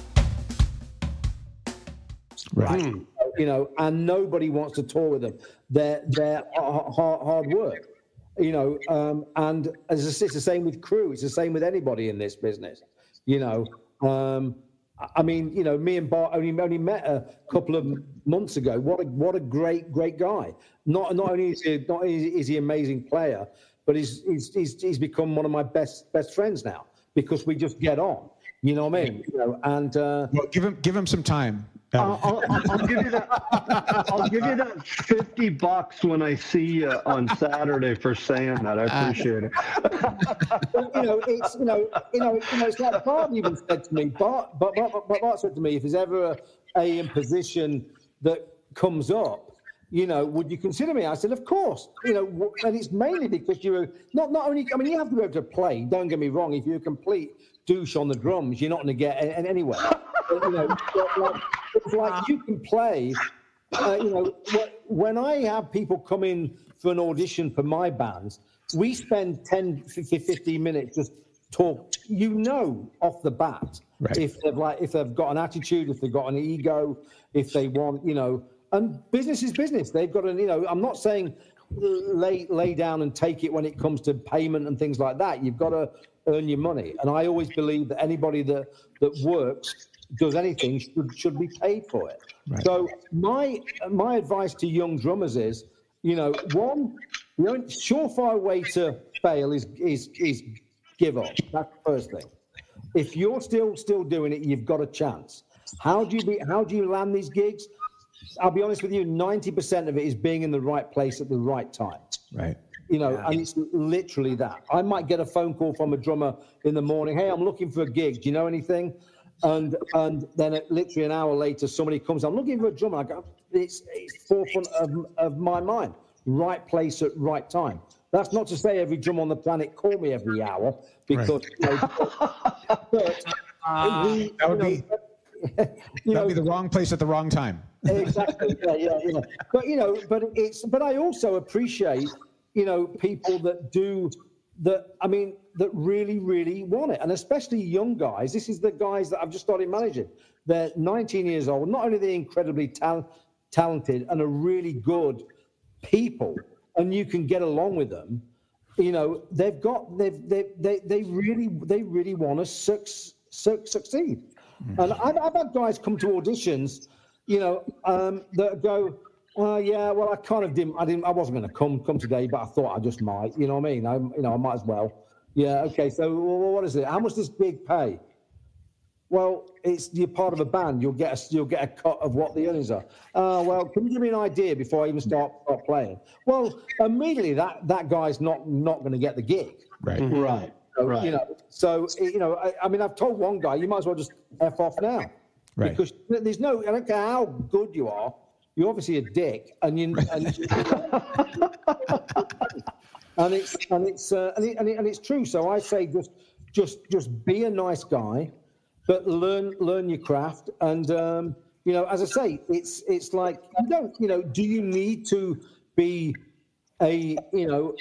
Right. Hmm. You know, and nobody wants to tour with them. They're, they're hard, hard work, you know, um, and as I say, it's the same with crew. It's the same with anybody in this business, you know. Um, I mean, you know, me and Bart only only met a couple of months ago. What a what a great great guy. Not not only is he not only is he an amazing player, but he's he's he's, he's become one of my best best friends now because we just get on. You know what I mean? You know, and uh, well, give him give him some time. I'll, I'll, I'll give you that. I'll give you that fifty bucks when I see you on Saturday for saying that. I appreciate it. But, you know, it's you know, you know, you know, it's like Bart even said to me. Bart, Bart, Bart, Bart, Bart said to me, if there's ever a, a in position that comes up, you know, would you consider me? I said, of course. You know, and it's mainly because you're not not only. I mean, you have to be able to play. Don't get me wrong. If you're a complete douche on the drums, you're not going to get a- anywhere. But, you know, like, it's like you can play. Uh, you know, when I have people come in for an audition for my bands, we spend ten, fifteen minutes just talk. You know, off the bat, right. if they've like, if they've got an attitude, if they've got an ego, if they want, you know, and business is business. They've got an, you know, I'm not saying lay lay down and take it when it comes to payment and things like that. You've got to earn your money, and I always believe that anybody that that works. Does anything should, should be paid for it. Right. So my my advice to young drummers is, you know, one, the only surefire way to fail is is is give up. That's the first thing. If you're still still doing it, you've got a chance. How do you be? How do you land these gigs? I'll be honest with you. ninety percent of it is being in the right place at the right time. Right. You know, Yeah. and it's literally that. I might get a phone call from a drummer in the morning. Hey, I'm looking for a gig. Do you know anything? And and then it, literally an hour later, somebody comes. I'm looking for a drummer. I go, it's it's forefront of of my mind. Right place at right time. That's not to say every drummer on the planet call me every hour because. Right. You know, but, Uh, we, that would you know, be you that'd know, be the wrong place at the wrong time. Exactly. Yeah, yeah, yeah. But you know, but it's. But I also appreciate, you know, people that do that. I mean, that really, really want it, and especially young guys. This is the guys that I've just started managing. They're nineteen years old. Not only are they incredibly ta- talented and are really good people, and you can get along with them. You know, they've got they've they they they really they really want to su- su- succeed. Mm-hmm. And I've, I've had guys come to auditions, you know, um, that go, well, yeah, well, I kind of didn't, I didn't, I wasn't going to come come today, but I thought I just might. You know what I mean? I, you know, I might as well. Yeah, okay. So, well, what is it? How much does gig pay? Well, it's you're part of a band. You'll get a, you'll get a cut of what the earnings are. Uh, well, can you give me an idea before I even start, start playing? Well, immediately that, that guy's not not going to get the gig. Right. Mm-hmm. Right. So, right. You know, so you know, I, I mean, I've told one guy, you might as well just F off now, Right. because there's no. I don't care how good you are. You're obviously a dick, and you. And, and it's and it's uh, and, it, and, it, and it's true. So I say just just just be a nice guy. But learn learn your craft, and um, you know, as I say, it's it's like you don't, you know, do you need to be a, you know,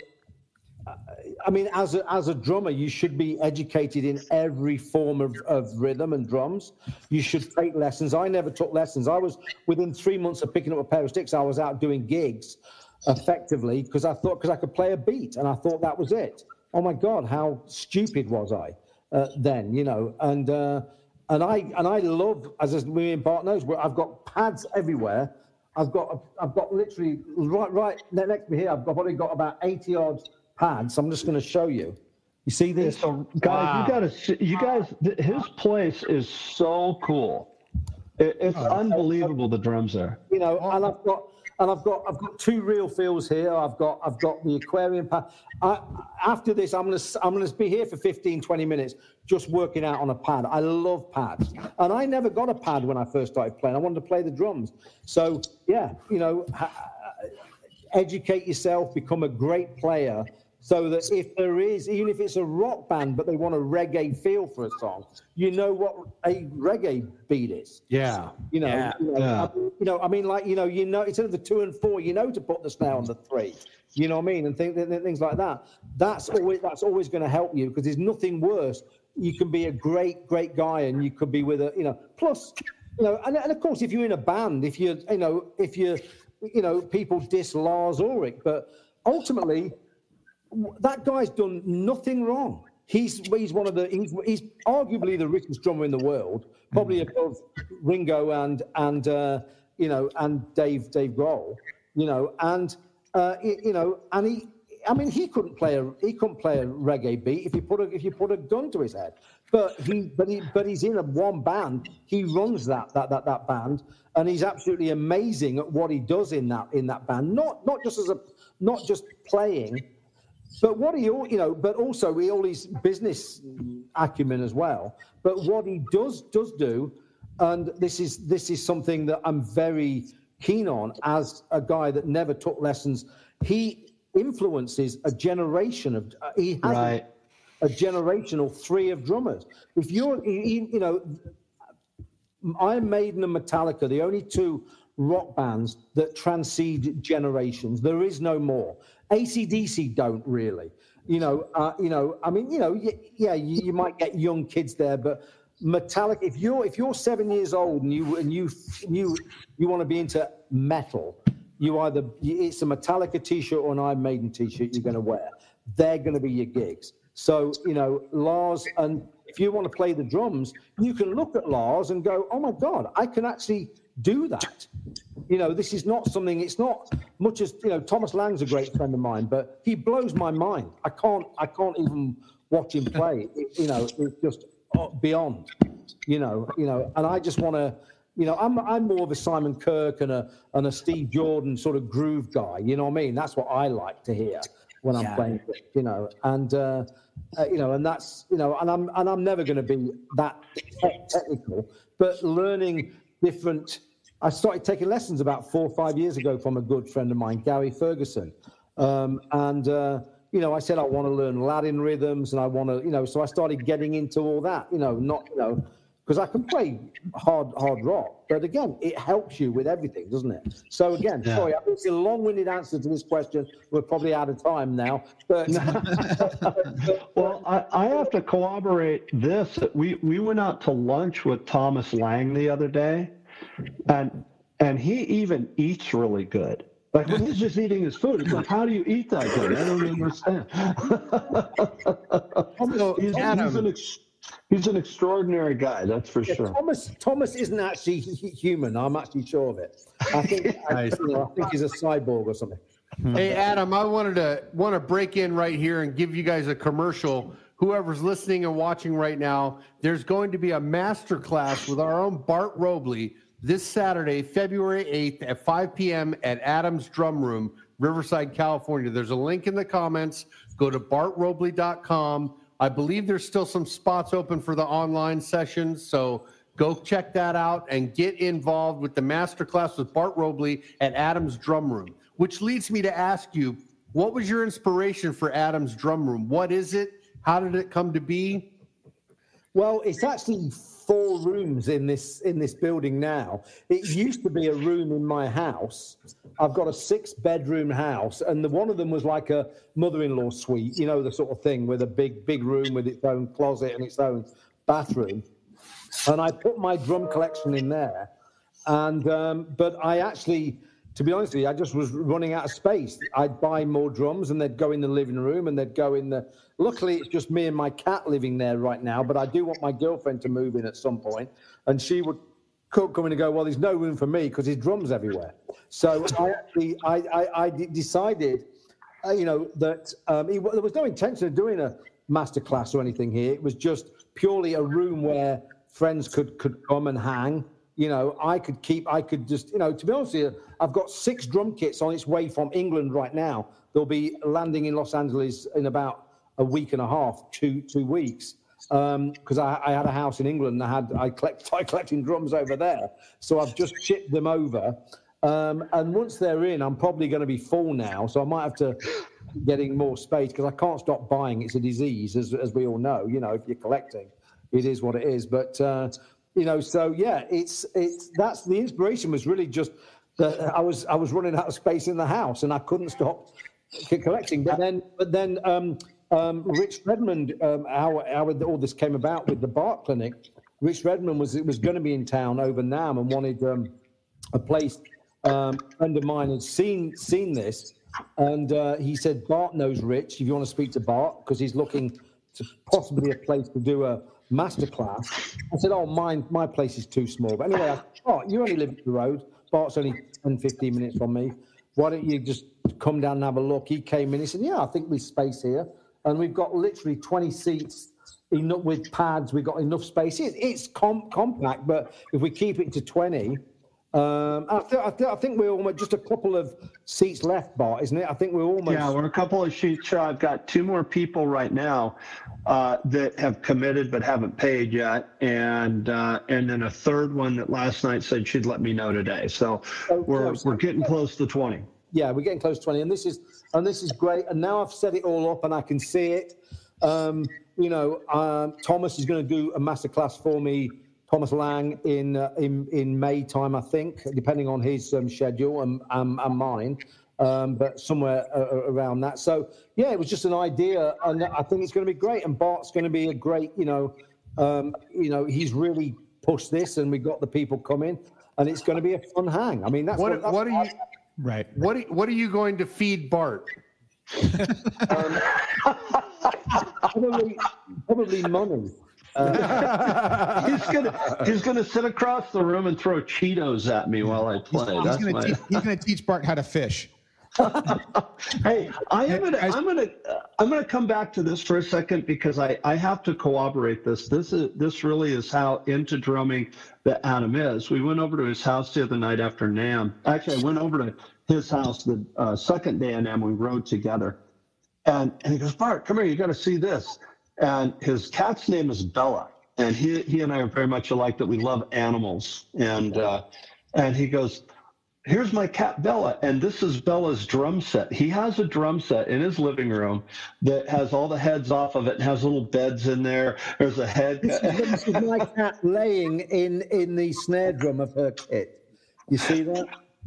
I mean, as a as a drummer, you should be educated in every form of, of rhythm and drums. You should take lessons. I never took lessons. I was within three months of picking up a pair of sticks, I was out doing gigs effectively because I thought because I could play a beat, and I thought that was it. Oh my God, how stupid was I? Uh, then, you know, and uh, and I and I love, as me and Bart knows, where I've got pads everywhere. I've got I've got literally right right next to me here. I've probably got about eighty odd pads. I'm just going to show you. You see this? So, guys, wow. you got to you guys. His place is so cool. It, it's oh, unbelievable. The drums there. You know, and I've got. And I've got I've got two real feels here. I've got I've got the aquarium pad. I, after this, I'm gonna I'm gonna be here for fifteen, twenty minutes just working out on a pad. I love pads, and I never got a pad when I first started playing. I wanted to play the drums. So yeah, you know, educate yourself, become a great player, so that if there is, even if it's a rock band, but they want a reggae feel for a song, you know what a reggae beat is. Yeah. You know, yeah. You, know yeah. I, you know, I mean, like, you know, you know, instead of the two and four, you know, to put the snare on the three, you know what I mean? And think, things like that. That's always, that's always going to help you, because there's nothing worse. You can be a great, great guy, and you could be with a, you know, plus, you know, and, and of course, if you're in a band, if you're, you know, if you're, you know, people diss Lars Ulrich, but ultimately, that guy's done nothing wrong. He's he's one of the he's, he's arguably the richest drummer in the world, probably above Ringo and and uh, you know and Dave Dave Grohl, you know, and uh, you know, and he I mean he couldn't play a he couldn't play a reggae beat if you put a if you put a gun to his head. But he but he but he's in a one band. He runs that that that that band, and he's absolutely amazing at what he does in that in that band. Not not just as a not just playing. But what he, you know, but also he all his business acumen as well. But what he does does do, and this is this is something that I'm very keen on as a guy that never took lessons. He influences a generation of uh, he has right. a, a generational three of drummers. If you're, you, you know, Iron Maiden and Metallica, the only two rock bands that transcend generations. There is no more. A C D C don't really, you know, uh, you know, I mean, you know, yeah, you, you might get young kids there, but Metallica, if you're, if you're seven years old and you, and you, you, you want to be into metal, you either, it's a Metallica t-shirt or an Iron Maiden t-shirt you're going to wear. They're going to be your gigs. So, you know, Lars, and if you want to play the drums, you can look at Lars and go, oh my God, I can actually do that. You know, this is not something, it's not much as, you know, Thomas Lang's a great friend of mine, but he blows my mind. I can't, I can't even watch him play. It, you know, it's just beyond, you know, you know, and I just want to, you know, I'm, I'm more of a Simon Kirk and a, and a Steve Jordan sort of groove guy. You know what I mean? That's what I like to hear when I'm yeah. playing, you know, and, uh, uh, you know, and that's, you know, and I'm, and I'm never going to be that te- technical, but learning different. I started taking lessons about four or five years ago from a good friend of mine, Gary Ferguson. Um, and, uh, you know, I said, I want to learn Latin rhythms and I want to, you know, so I started getting into all that, you know, not, you know, because I can play hard, hard rock, but again, it helps you with everything, doesn't it? So again, yeah. sorry, it's a long-winded answer to this question. We're probably out of time now, but. Well, I, I have to corroborate this. We, we went out to lunch with Thomas Lang the other day. And and he even eats really good. Like when he's just eating his food, it's like, how do you eat that good? I don't understand. he's, he's, an ex, he's an extraordinary guy, that's for yeah, sure. Thomas Thomas isn't actually human. I'm actually sure of it. I think I, you know, I think he's a cyborg or something. Hey Adam, I wanted to want to break in right here and give you guys a commercial. whoever's listening and watching right now, there's going to be a master class with our own Bart Robley this Saturday, February eighth at five p.m. at Adam's Drum Room, Riverside, California. There's a link in the comments. Go to bart robley dot com. I believe there's still some spots open for the online sessions, so go check that out and get involved with the masterclass with Bart Robley at Adam's Drum Room, which leads me to ask you, what was your inspiration for Adam's Drum Room? What is it? How did it come to be? Well, it's actually four rooms in this in this building now. It used to be a room in my house. I've got a six-bedroom house, and the, one of them was like a mother-in-law suite, you know, the sort of thing with a big, big room with its own closet and its own bathroom. And I put my drum collection in there. And um, but I actually, to be honest with you, I just was running out of space. I'd buy more drums, and they'd go in the living room, and they'd go in the. Luckily, it's just me and my cat living there right now. But I do want my girlfriend to move in at some point, and she would come in and go, "Well, there's no room for me because his drums everywhere." So I actually, I, I, I decided, uh, you know, that um, it, there was no intention of doing a master class or anything here. It was just purely a room where friends could could come and hang. You know, I could keep, I could just, you know, to be honest with you, I've got six drum kits on its way from England right now. They'll be landing in Los Angeles in about a week and a half, two two weeks, because um, I, I had a house in England and I had I collect I collecting drums over there, so I've just shipped them over. Um, and once they're in, I'm probably going to be full now, so I might have to getting more space because I can't stop buying. It's a disease, as as we all know. You know, if you're collecting, it is what it is. But uh, you know, so yeah, it's it's that's the inspiration was really just that I was I was running out of space in the house and I couldn't stop collecting. But then but then um, um, Rich Redmond, um, how how all this came about with the Bart Clinic. Rich Redmond was was going to be in town over NAMM and wanted um, a place. Um, a friend of mine had seen seen this, and uh, he said Bart knows Rich. If you want to speak to Bart, because he's looking to possibly a place to do a master class. I said, oh, mine, my place is too small. But anyway, I said, oh, you only live up the road. Bart's only ten, fifteen minutes from me. Why don't you just come down and have a look? He came in. He said, yeah, I think there's space here, and we've got literally twenty seats. Enough with pads. We've got enough space. It's, it's com- compact, but if we keep it to twenty. Um, I, th- I, th- I think we're almost just a couple of seats left, Bart, isn't it? I think we're almost. Yeah, we're a couple of sheets shy. I've got two more people right now uh, that have committed but haven't paid yet, and uh, and then a third one that last night said she'd let me know today. So oh, we're close. we're getting close to twenty. Yeah, we're getting close to twenty, and this is and this is great. And now I've set it all up, and I can see it. Um, you know, um, Thomas is going to do a masterclass for me. Thomas Lang in uh, in in May time, I think, depending on his um, schedule and um, and mine, um, but somewhere uh, around that. So yeah, it was just an idea, and I think it's going to be great. And Bart's going to be a great, you know, um, you know, he's really pushed this, and we got the people coming, and it's going to be a fun hang. I mean, that's what. What, that's what are you? Right. What are, What are you going to feed Bart? um, probably probably money. Uh, he's gonna he's gonna sit across the room and throw Cheetos at me while I play. He's, That's he's, gonna my... teach, he's gonna teach Bart how to fish. Hey, I am gonna I'm gonna uh, I'm gonna come back to this for a second because I, I have to corroborate this. This is this really is how into drumming that Adam is. We went over to his house the other night after NAMM. Actually, I went over to his house the uh, second day of NAMM. We rode together, and and he goes, Bart, come here. You got to see this. And his cat's name is Bella, and he he and I are very much alike that we love animals. And uh, and he goes, here's my cat Bella, and this is Bella's drum set. He has a drum set in his living room that has all the heads off of it and has little beds in there. There's a head. This is, this is my cat laying in in the snare drum of her kit. You see that?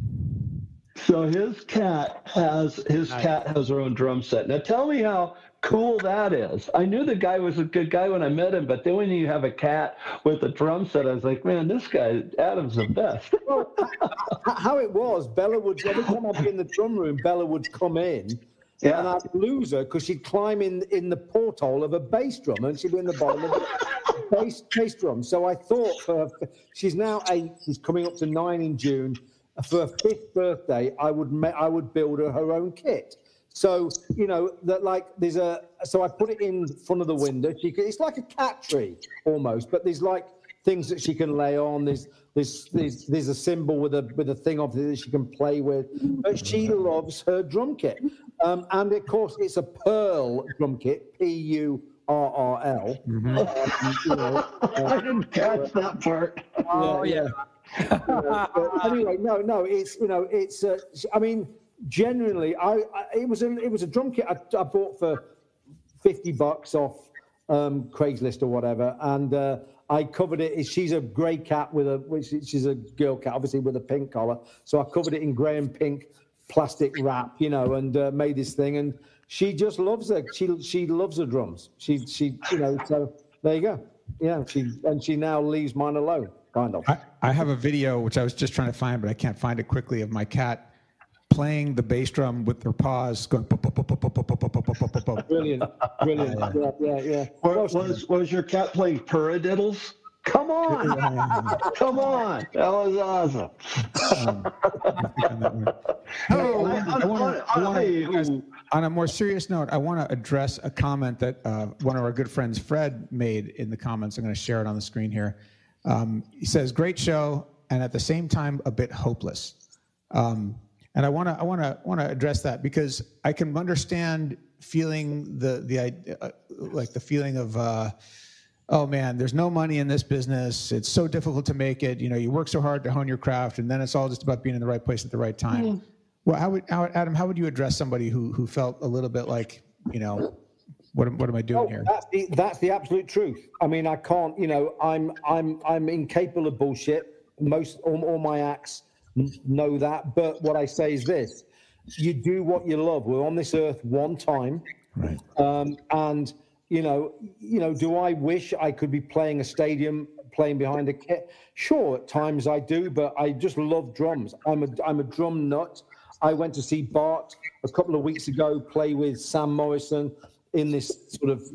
So his cat has his cat has her own drum set. Now tell me how cool that is. I knew the guy was a good guy when I met him, but then when you have a cat with a drum set, I was like, man, this guy, Adam's the best. Well, how it was, Bella would, every time I'd be in the drum room, Bella would come in, yeah. and I'd lose her because she'd climb in in the porthole of a bass drum, and she'd be in the bottom of the bass, bass drum. So I thought, for her, she's now eight, she's coming up to nine in June. For her fifth birthday, I would, I would build her her own kit. So, you know, that like there's a, so I put it in front of the window. She can, it's like a cat tree almost, but there's like things that she can lay on. There's, there's, there's, there's a symbol with a, with a thing of it that she can play with. But she loves her drum kit. Um, and of course, it's a Pearl drum kit, P U R R L. Mm-hmm. Um, you know, uh, I didn't catch that part. Oh, yeah. yeah. uh, but anyway, no, no, it's, you know, it's, uh, I mean, genuinely, I, I it was a it was a drum kit I, I bought for fifty bucks off um, Craigslist or whatever, and uh, I covered it. She's a grey cat with a which she's a girl cat, obviously with a pink collar. So I covered it in grey and pink plastic wrap, you know, and uh, made this thing. And she just loves her. She she loves her drums. She she you know. So there you go. Yeah. She and she now leaves mine alone, kind of. I, I have a video which I was just trying to find, but I can't find it quickly, of my cat playing the bass drum with her paws, going. Brilliant, brilliant. Yeah, yeah, yeah. Was, was was your cat playing paradiddles? Come on, come on, that was awesome. On a more serious note, I want to address a comment that uh, one of our good friends, Fred, made in the comments. I'm going to share it on the screen here. Um, he says, "Great show, and at the same time, a bit hopeless." Um, And I want to I want to want to address that, because I can understand feeling the the uh, like the feeling of uh, oh man, there's no money in this business. It's so difficult to make it. You know, you work so hard to hone your craft, and then it's all just about being in the right place at the right time. Mm-hmm. Well, how would how, Adam? How would you address somebody who who felt a little bit like, you know, what what am I doing oh, here? That's the, that's the absolute truth. I mean, I can't. You know, I'm I'm I'm incapable of bullshit. Most all, all my acts know that, but what I say is this: you do what you love. We're on this earth one time, right? Um, and you know, you know, do I wish I could be playing a stadium, playing behind a kit? Sure, at times I do, but I just love drums. I'm a I'm a drum nut. I went to see Bart a couple of weeks ago play with Sam Morrison in this sort of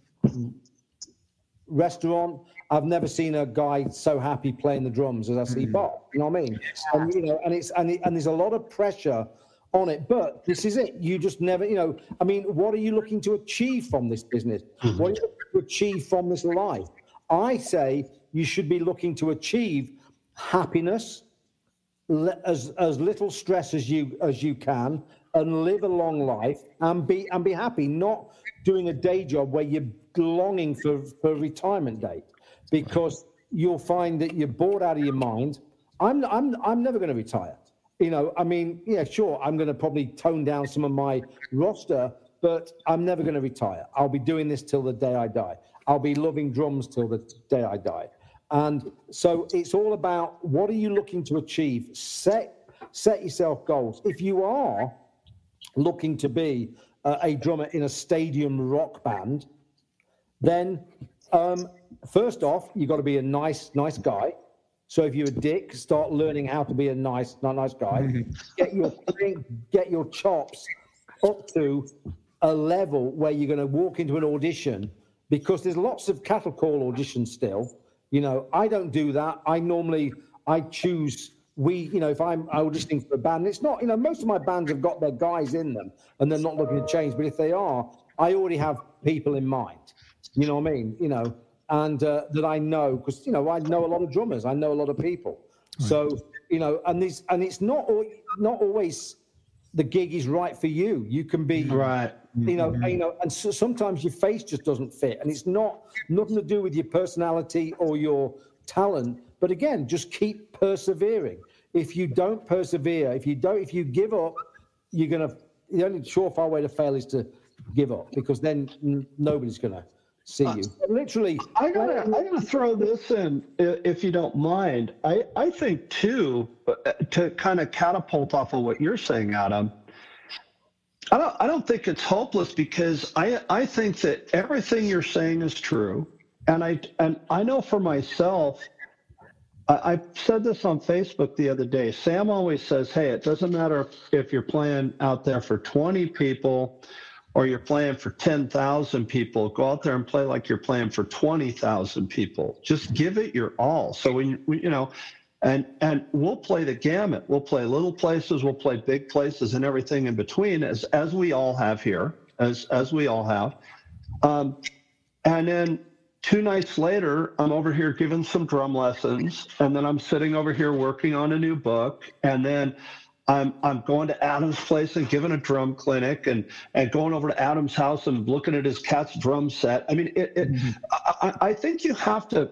restaurant. I've never seen a guy so happy playing the drums as I see Bart. You know what I mean? And you know, and it's and it, and there's a lot of pressure on it. But this is it. You just never, you know. I mean, what are you looking to achieve from this business? Mm-hmm. What are you looking to achieve from this life? I say you should be looking to achieve happiness, as as little stress as you as you can, and live a long life and be and be happy. Not doing a day job where you're longing for for a retirement date. Because you'll find that you're bored out of your mind. I'm I'm I'm never going to retire. You know, I mean, yeah, sure, I'm going to probably tone down some of my roster, but I'm never going to retire. I'll be doing this till the day I die. I'll be loving drums till the day I die. And so it's all about, what are you looking to achieve? Set set yourself goals. If you are looking to be uh, a drummer in a stadium rock band, then um, first off, you've got to be a nice, nice guy. So if you're a dick, start learning how to be a nice, not nice guy. Mm-hmm. Get your get your chops up to a level where you're going to walk into an audition, because there's lots of cattle call auditions still. You know, I don't do that. I normally I choose. We, you know, if I'm auditioning for a band, it's not. You know, most of my bands have got their guys in them, and they're not looking to change. But if they are, I already have people in mind. You know what I mean? You know. And uh, that I know, because you know I know a lot of drummers, I know a lot of people. Right. So you know, and these, and it's not not always the gig is right for you. You can be right, you know, mm-hmm. you know, and so sometimes your face just doesn't fit, and it's not nothing to do with your personality or your talent. But again, just keep persevering. If you don't persevere, if you don't, if you give up, you're gonna. The only surefire way to fail is to give up, because then n- nobody's gonna. See you. Uh, Literally, I gotta, I gotta throw this in, if you don't mind. I, I think too, to kind of catapult off of what you're saying, Adam. I don't, I don't think it's hopeless, because I, I think that everything you're saying is true, and I, and I know for myself. I, I said this on Facebook the other day. Sam always says, "Hey, it doesn't matter if, if you're playing out there for twenty people." Or you're playing for ten thousand people, go out there and play like you're playing for twenty thousand people. Just give it your all. So when you, you know, And and we'll play the gamut. We'll play little places, we'll play big places, and everything in between, as as we all have here, as as we all have. Um, and then two nights later, I'm over here giving some drum lessons, and then I'm sitting over here working on a new book, and then I'm I'm going to Adam's place and giving a drum clinic, and and going over to Adam's house and looking at his cat's drum set. I mean, it, it, mm-hmm. I, I think you have to.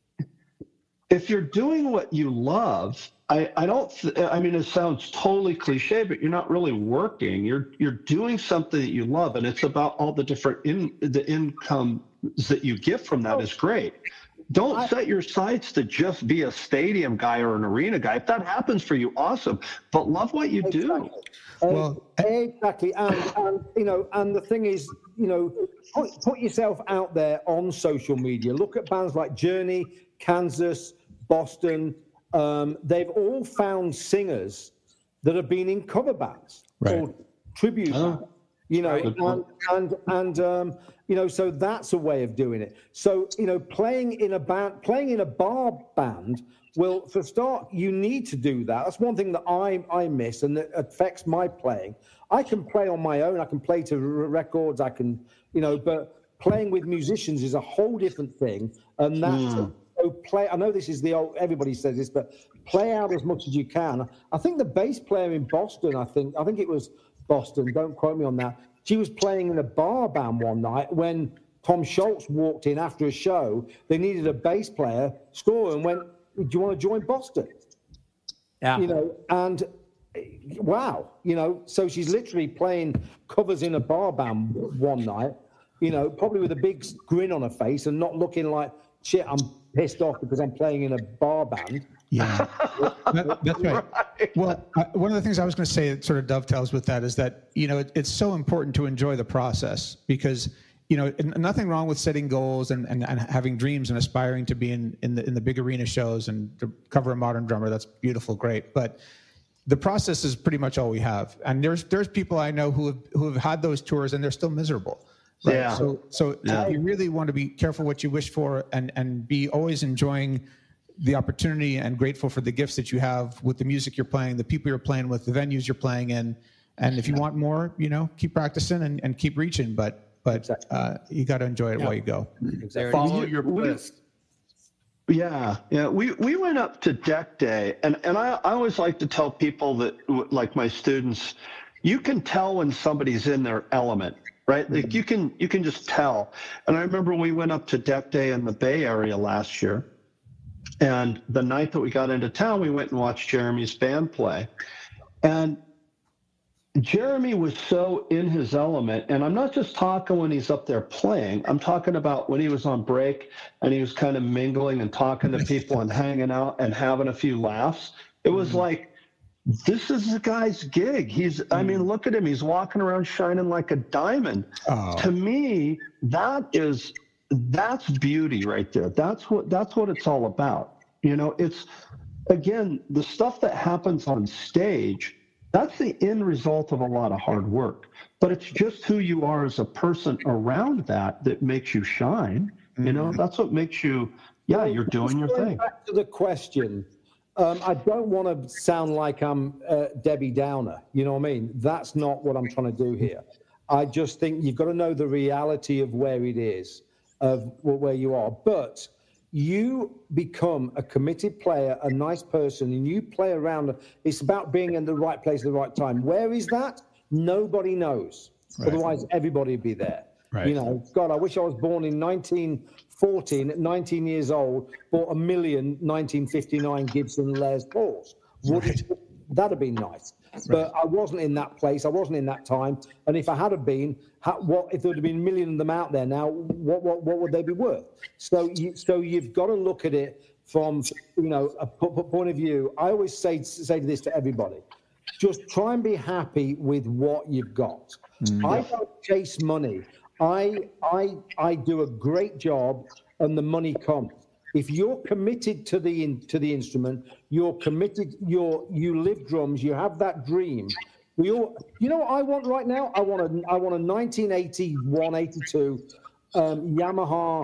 If you're doing what you love, I, I don't, I mean, it sounds totally cliche, but you're not really working. You're you're doing something that you love, and it's about all the different in the income that you get from that is great. Don't I, set your sights to just be a stadium guy or an arena guy. If that happens for you, awesome. But love what you exactly. do. Well, exactly. And, and, you know, and the thing is, you know, put, put yourself out there on social media. Look at bands like Journey, Kansas, Boston. Um, they've all found singers that have been in cover bands right. or tribute oh. bands. You know, and and, and um, you know, so that's a way of doing it. So, you know, playing in a band, playing in a bar band, well, for a start, you need to do that. That's one thing that I I miss and that affects my playing. I can play on my own. I can play to records. I can, you know, but playing with musicians is a whole different thing. And that's mm. so play. I know this is the old. Everybody says this, but play out as much as you can. I think the bass player in Boston. I think I think it was. Boston, don't quote me on that. She was playing in a bar band one night when Tom Schultz walked in after a show. They needed a bass player, score, and went, "Do you want to join Boston?" Yeah. You know, and wow, you know, so she's literally playing covers in a bar band one night, you know, probably with a big grin on her face and not looking like, shit, I'm pissed off because I'm playing in a bar band. Yeah, that, that's right. right. Well, uh, one of the things I was going to say that sort of dovetails with that is that, you know, it, it's so important to enjoy the process because, you know, nothing wrong with setting goals and, and, and having dreams and aspiring to be in, in, the, in the big arena shows and to cover a Modern Drummer. That's beautiful, great. But the process is pretty much all we have. And there's there's people I know who have, who have had those tours and they're still miserable. Right? Yeah. So, so yeah. you really want to be careful what you wish for and, and be always enjoying the opportunity and grateful for the gifts that you have with the music you're playing, the people you're playing with, the venues you're playing in. And if you want more, you know, keep practicing and, and keep reaching, but but uh, you got to enjoy it yeah. while you go. Exactly. Follow your list. Yeah, yeah. We we went up to Deck Day, and, and I, I always like to tell people that, like my students, you can tell when somebody's in their element, right? Like you can you can just tell. And I remember we went up to Deck Day in the Bay Area last year. And the night that we got into town, we went and watched Jeremy's band play. And Jeremy was so in his element. And I'm not just talking when he's up there playing. I'm talking about when he was on break and he was kind of mingling and talking to people and hanging out and having a few laughs. It was mm-hmm. like, this is the guy's gig. He's, mm-hmm. I mean, look at him. He's walking around shining like a diamond. Oh. To me, that is... that's beauty right there. That's what that's what it's all about. You know, it's again the stuff that happens on stage. That's the end result of a lot of hard work. But it's just who you are as a person around that that makes you shine. You know, that's what makes you. Yeah, you're doing your thing. Back to the question. Um, I don't want to sound like I'm uh, Debbie Downer. You know what I mean? That's not what I'm trying to do here. I just think you've got to know the reality of where it is. Of where you are, but you become a committed player, a nice person, and you play around. It's about being in the right place at the right time. Where is that? Nobody knows. Right. Otherwise, everybody would be there. Right. You know, God, I wish I was born in nineteen fourteen, at nineteen years old, bought a million nineteen fifty-nine Gibson Les Pauls. Would right. it, that'd be nice. Right. But I wasn't in that place. I wasn't in that time. And if I had have been, how, what if there would have been a million of them out there now? What what what would they be worth? So you so you've got to look at it from you know a p- p- point of view. I always say say this to everybody: just try and be happy with what you've got. Mm-hmm. I don't chase money. I I I do a great job, and the money comes. If you're committed to the in, to the instrument, you're committed. You're you live drums. You have that dream. We all, you know what I want right now? I want a I want a nineteen eighty-one, eighty-two um, Yamaha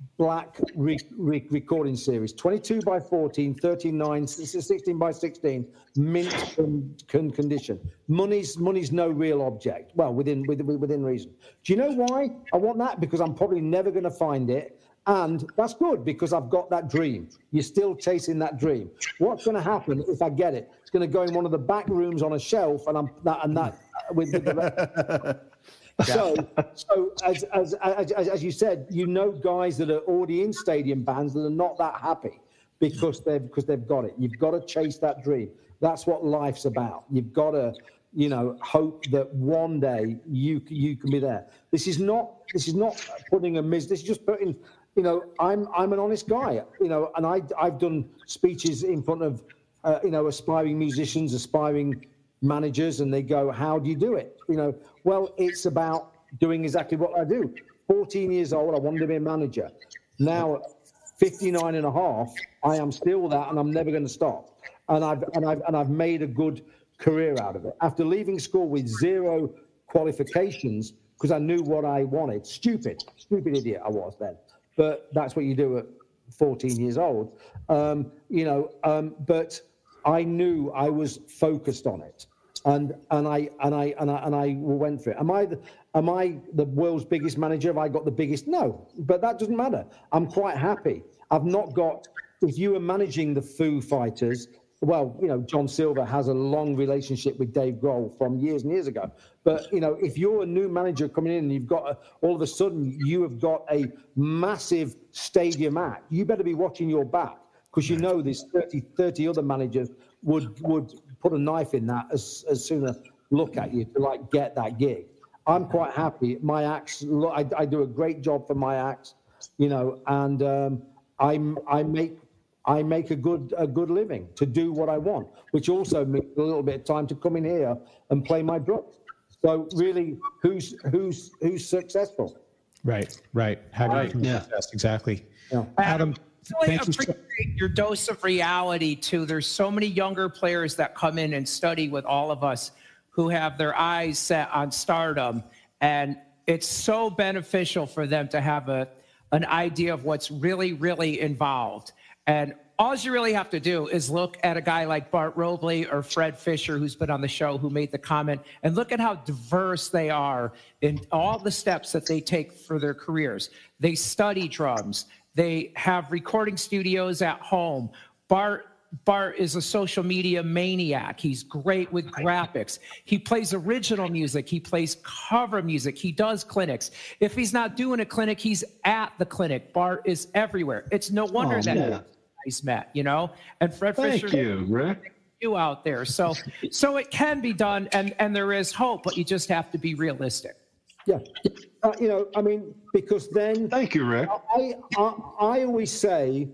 black re- re- recording series, twenty-two by fourteen, thirteen nine, sixteen by sixteen, mint con- con- condition. Money's money's no real object. Well, within, within within reason. Do you know why I want that? Because I'm probably never going to find it. And that's good because I've got that dream. You're still chasing that dream. What's going to happen if I get it? It's going to go in one of the back rooms on a shelf, and I'm that and that with, with the. So, so as, as as as you said, you know, guys that are already in stadium bands that are not that happy because they've because they've got it. You've got to chase that dream. That's what life's about. You've got to, you know, hope that one day you you can be there. This is not this is not putting a mis. This is just putting. You know, I'm I'm an honest guy. You know, and I I've done speeches in front of uh, you know aspiring musicians, aspiring managers, and they go, "How do you do it?" You know, well, it's about doing exactly what I do. fourteen years old, I wanted to be a manager. Now, fifty-nine and a half, I am still that, and I'm never going to stop. And I've and I've and I've made a good career out of it. After leaving school with zero qualifications, because I knew what I wanted. Stupid, stupid idiot I was then. But that's what you do at fourteen years old. Um, you know, um, but I knew I was focused on it. And and I and I and I and I went for it. Am I the, am I the world's biggest manager? Have I got the biggest? No, but that doesn't matter. I'm quite happy. I've not got. If you were managing the Foo Fighters, well, you know, John Silver has a long relationship with Dave Grohl from years and years ago. But you know, if you're a new manager coming in and you've got a, all of a sudden you have got a massive stadium act, you better be watching your back because you know there's thirty, thirty other managers would would. put a knife in that as, as soon as look at you to like get that gig. I'm quite happy. My acts, I, I do a great job for my acts, you know, and um, I'm, I make I make a good a good living to do what I want, which also means a little bit of time to come in here and play my drums. So really, who's who's who's successful? Right, right. How do Right, you yeah. success? Exactly. Yeah. Adam, really thank you so- appreciate your dose of reality too. There's so many younger players that come in and study with all of us who have their eyes set on stardom, and it's so beneficial for them to have a an idea of what's really, really involved. And all you really have to do is look at a guy like Bart Robley or Fred Fisher, who's been on the show, who made the comment, and look at how diverse they are in all the steps that they take for their careers. They study drums. They have recording studios at home. Bart Bart is a social media maniac. He's great with graphics. He plays original music. He plays cover music. He does clinics. If he's not doing a clinic, he's at the clinic. Bart is everywhere. It's no wonder Oh, that yeah. he's met, you know? And Fred Thank Fisher you, Rick. you out there. So so it can be done, and, and there is hope, but you just have to be realistic. Yeah. Uh, you know, I mean, because then Thank you, Rick. I, I, I always say,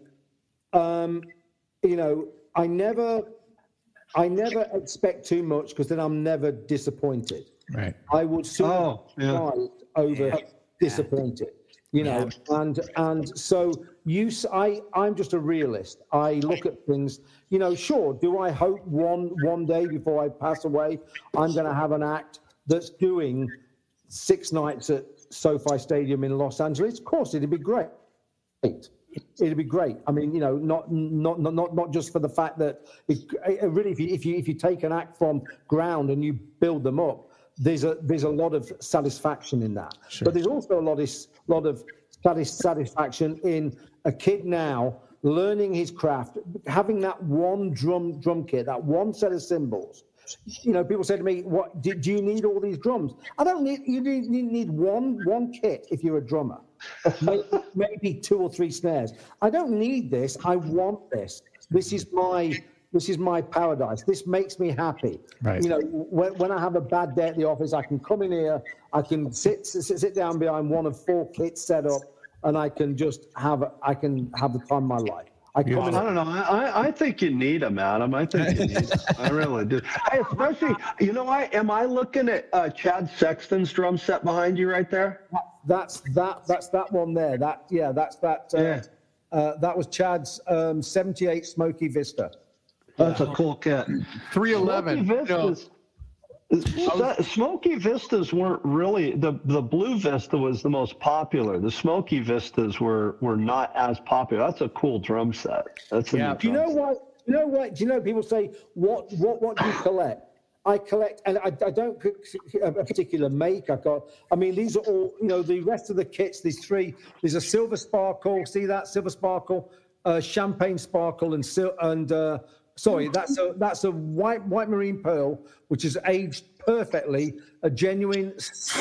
um, you know, I never, I never expect too much because then I'm never disappointed. Right. I would sooner Oh, yeah. surprised over disappointed, you know, and and so you, s- I, I'm just a realist. I look at things, you know. Sure, do I hope one one day before I pass away, I'm going to have an act that's doing six nights at SoFi Stadium in Los Angeles? Of course, it'd be great. It'd be great. I mean, you know, not not not not not just for the fact that it, it really, if you if you if you take an act from ground and you build them up, there's a there's a lot of satisfaction in that. Sure. But there's also a lot of lot of satis- satisfaction in a kid now learning his craft, having that one drum drum kit, that one set of cymbals. You know, people say to me, "What do, do you need all these drums?" I don't need. You need, you need one one kit if you're a drummer, maybe, maybe two or three snares. I don't need this. I want this. This is my this is my paradise. This makes me happy. Right. You know, when, when I have a bad day at the office, I can come in here. I can sit sit, sit down behind one of four kits set up, and I can just have I can have the time of my life. I come in. I don't know. I, I think you need them, Adam. I think you need them. I really do. I especially, you know, I am I looking at uh, Chad Sexton's drum set behind you right there? That's that. That's that one there. That yeah. That's that. Uh, Yeah. uh, that was Chad's um, seventy-eight Smoky Vista. That's a cool kit. three eleven. Smoky No, Vistas. Smoky Vistas weren't really the the Blue Vista was the most popular. The Smoky Vistas were were not as popular. That's a cool drum set. That's a Yeah. neat Do you drum know set. what? You know what? Do you know people say what what what do you collect? I collect, and I, I don't pick a particular make. I got. I mean, these are all. You know, the rest of the kits. These three. There's a Silver Sparkle. See that Silver Sparkle, uh, Champagne Sparkle, and sil- and uh, sorry, that's a that's a white white marine pearl, which is aged perfectly. A genuine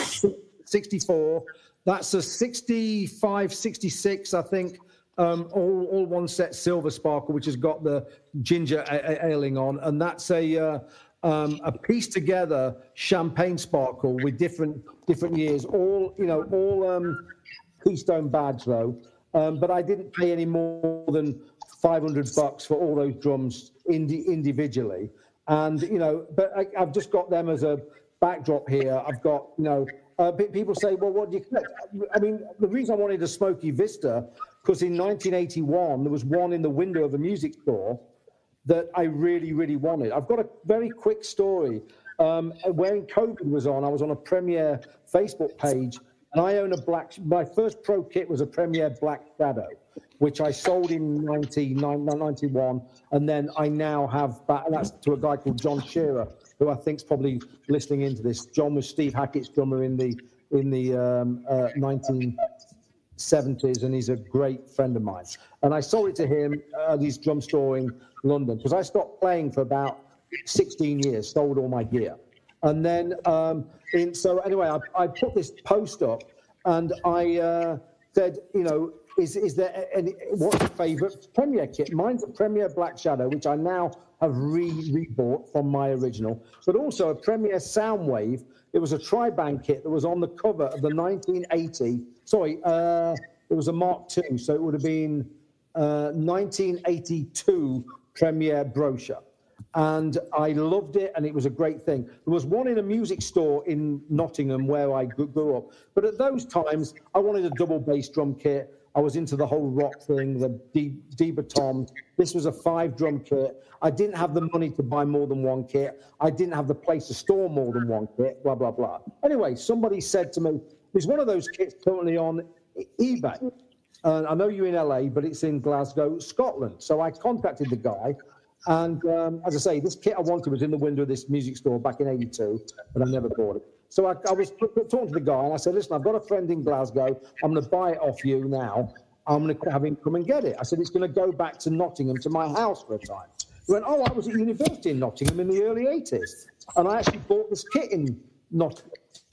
sixty-four. That's a sixty-five, sixty-six, I think. Um, all, all one set Silver Sparkle, which has got the ginger a- a- ailing on, and that's a uh, um, a piece together Champagne Sparkle with different different years. All you know, all um, Keystone badge though. Um, but I didn't pay any more than five hundred bucks for all those drums indi- individually, and you know, but I, I've just got them as a backdrop here. I've got you know. Uh, people say, well, what do you collect? I mean, the reason I wanted a Smoky Vista, because in nineteen eighty-one, there was one in the window of a music store that I really, really wanted. I've got a very quick story. Um, when COVID was on, I was on a Premier Facebook page, and I own a black, my first pro kit was a Premier Black Shadow, which I sold in nineteen ninety-one, and then I now have, back, and that's to a guy called John Shearer, who I think's probably listening into this. John was Steve Hackett's drummer in the in the um, uh, nineteen seventies, and he's a great friend of mine. And I sold it to him at his drum store in London because I stopped playing for about sixteen years, sold all my gear. And then, um, in, so anyway, I, I put this post up, and I uh, said, you know, is is there any, what's your favourite Premier kit? Mine's a Premier Black Shadow, which I now have re rebought from my original, but also a Premier Soundwave. It was a tri-band kit that was on the cover of the nineteen eighty. Sorry, uh, it was a Mark two, so it would have been uh, nineteen eighty-two Premier brochure. And I loved it, and it was a great thing. There was one in a music store in Nottingham where I grew up. But at those times, I wanted a double bass drum kit. I was into the whole rock thing, the D- Debatom. This was a five drum kit. I didn't have the money to buy more than one kit. I didn't have the place to store more than one kit, blah, blah, blah. Anyway, somebody said to me, there's one of those kits currently on eBay. And I know you're in L A, but it's in Glasgow, Scotland. So I contacted the guy. And um, as I say, this kit I wanted was in the window of this music store back in eighty-two, but I never bought it. So I, I was talking to the guy, and I said, listen, I've got a friend in Glasgow. I'm going to buy it off you now. I'm going to have him come and get it. I said, it's going to go back to Nottingham, to my house for a time. He went, oh, I was at university in Nottingham in the early eighties. And I actually bought this kit in Nottingham.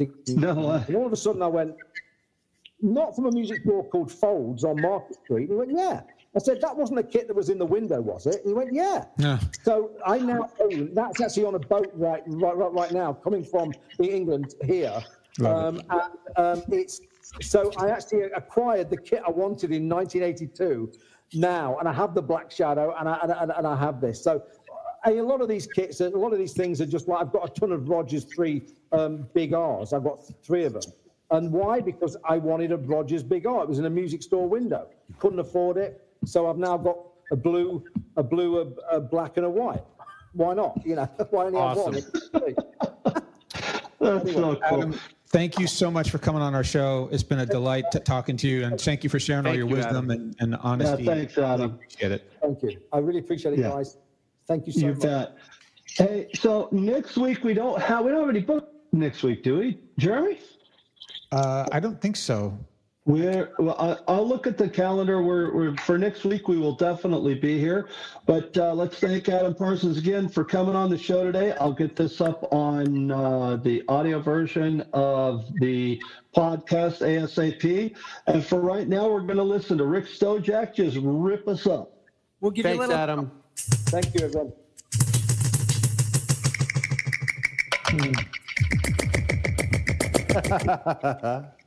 No way. And all of a sudden I went, not from a music store called Folds on Market Street. He went, yeah. I said, that wasn't a kit that was in the window, was it? He went, yeah. yeah. So I now own, that's actually on a boat right right, right, right now, coming from England here. Um, it. and um, it's so I actually acquired the kit I wanted in nineteen eighty-two now, and I have the Black Shadow, and I, and, and I have this. So a lot of these kits, a lot of these things are just like, I've got a ton of Rogers three um, Big R's. I've got three of them. And why? Because I wanted a Rogers Big R. It was in a music store window. Couldn't afford it. So I've now got a blue, a blue, a, a black, and a white. Why not? You know, why only awesome. have one? That's so cool. Adam, thank you so much for coming on our show. It's been a delight t- talking to you, and thank you for sharing Thank all your you, wisdom and, and honesty. Yeah, thanks, Adam. Really appreciate it. Thank you. I really appreciate it, Yeah. guys. Thank you so You much. bet. Hey, so next week we don't have we don't have any book next week, do we, Jeremy? Uh, I don't think so. We're well. I, I'll look at the calendar. We're, we're for next week. We will definitely be here. But uh, let's thank Adam Parsons again for coming on the show today. I'll get this up on uh, the audio version of the podcast ASAP. And for right now, we're going to listen to Rick Stojak just rip us up. We'll give Thanks, you a little. Adam. Thank you, everyone.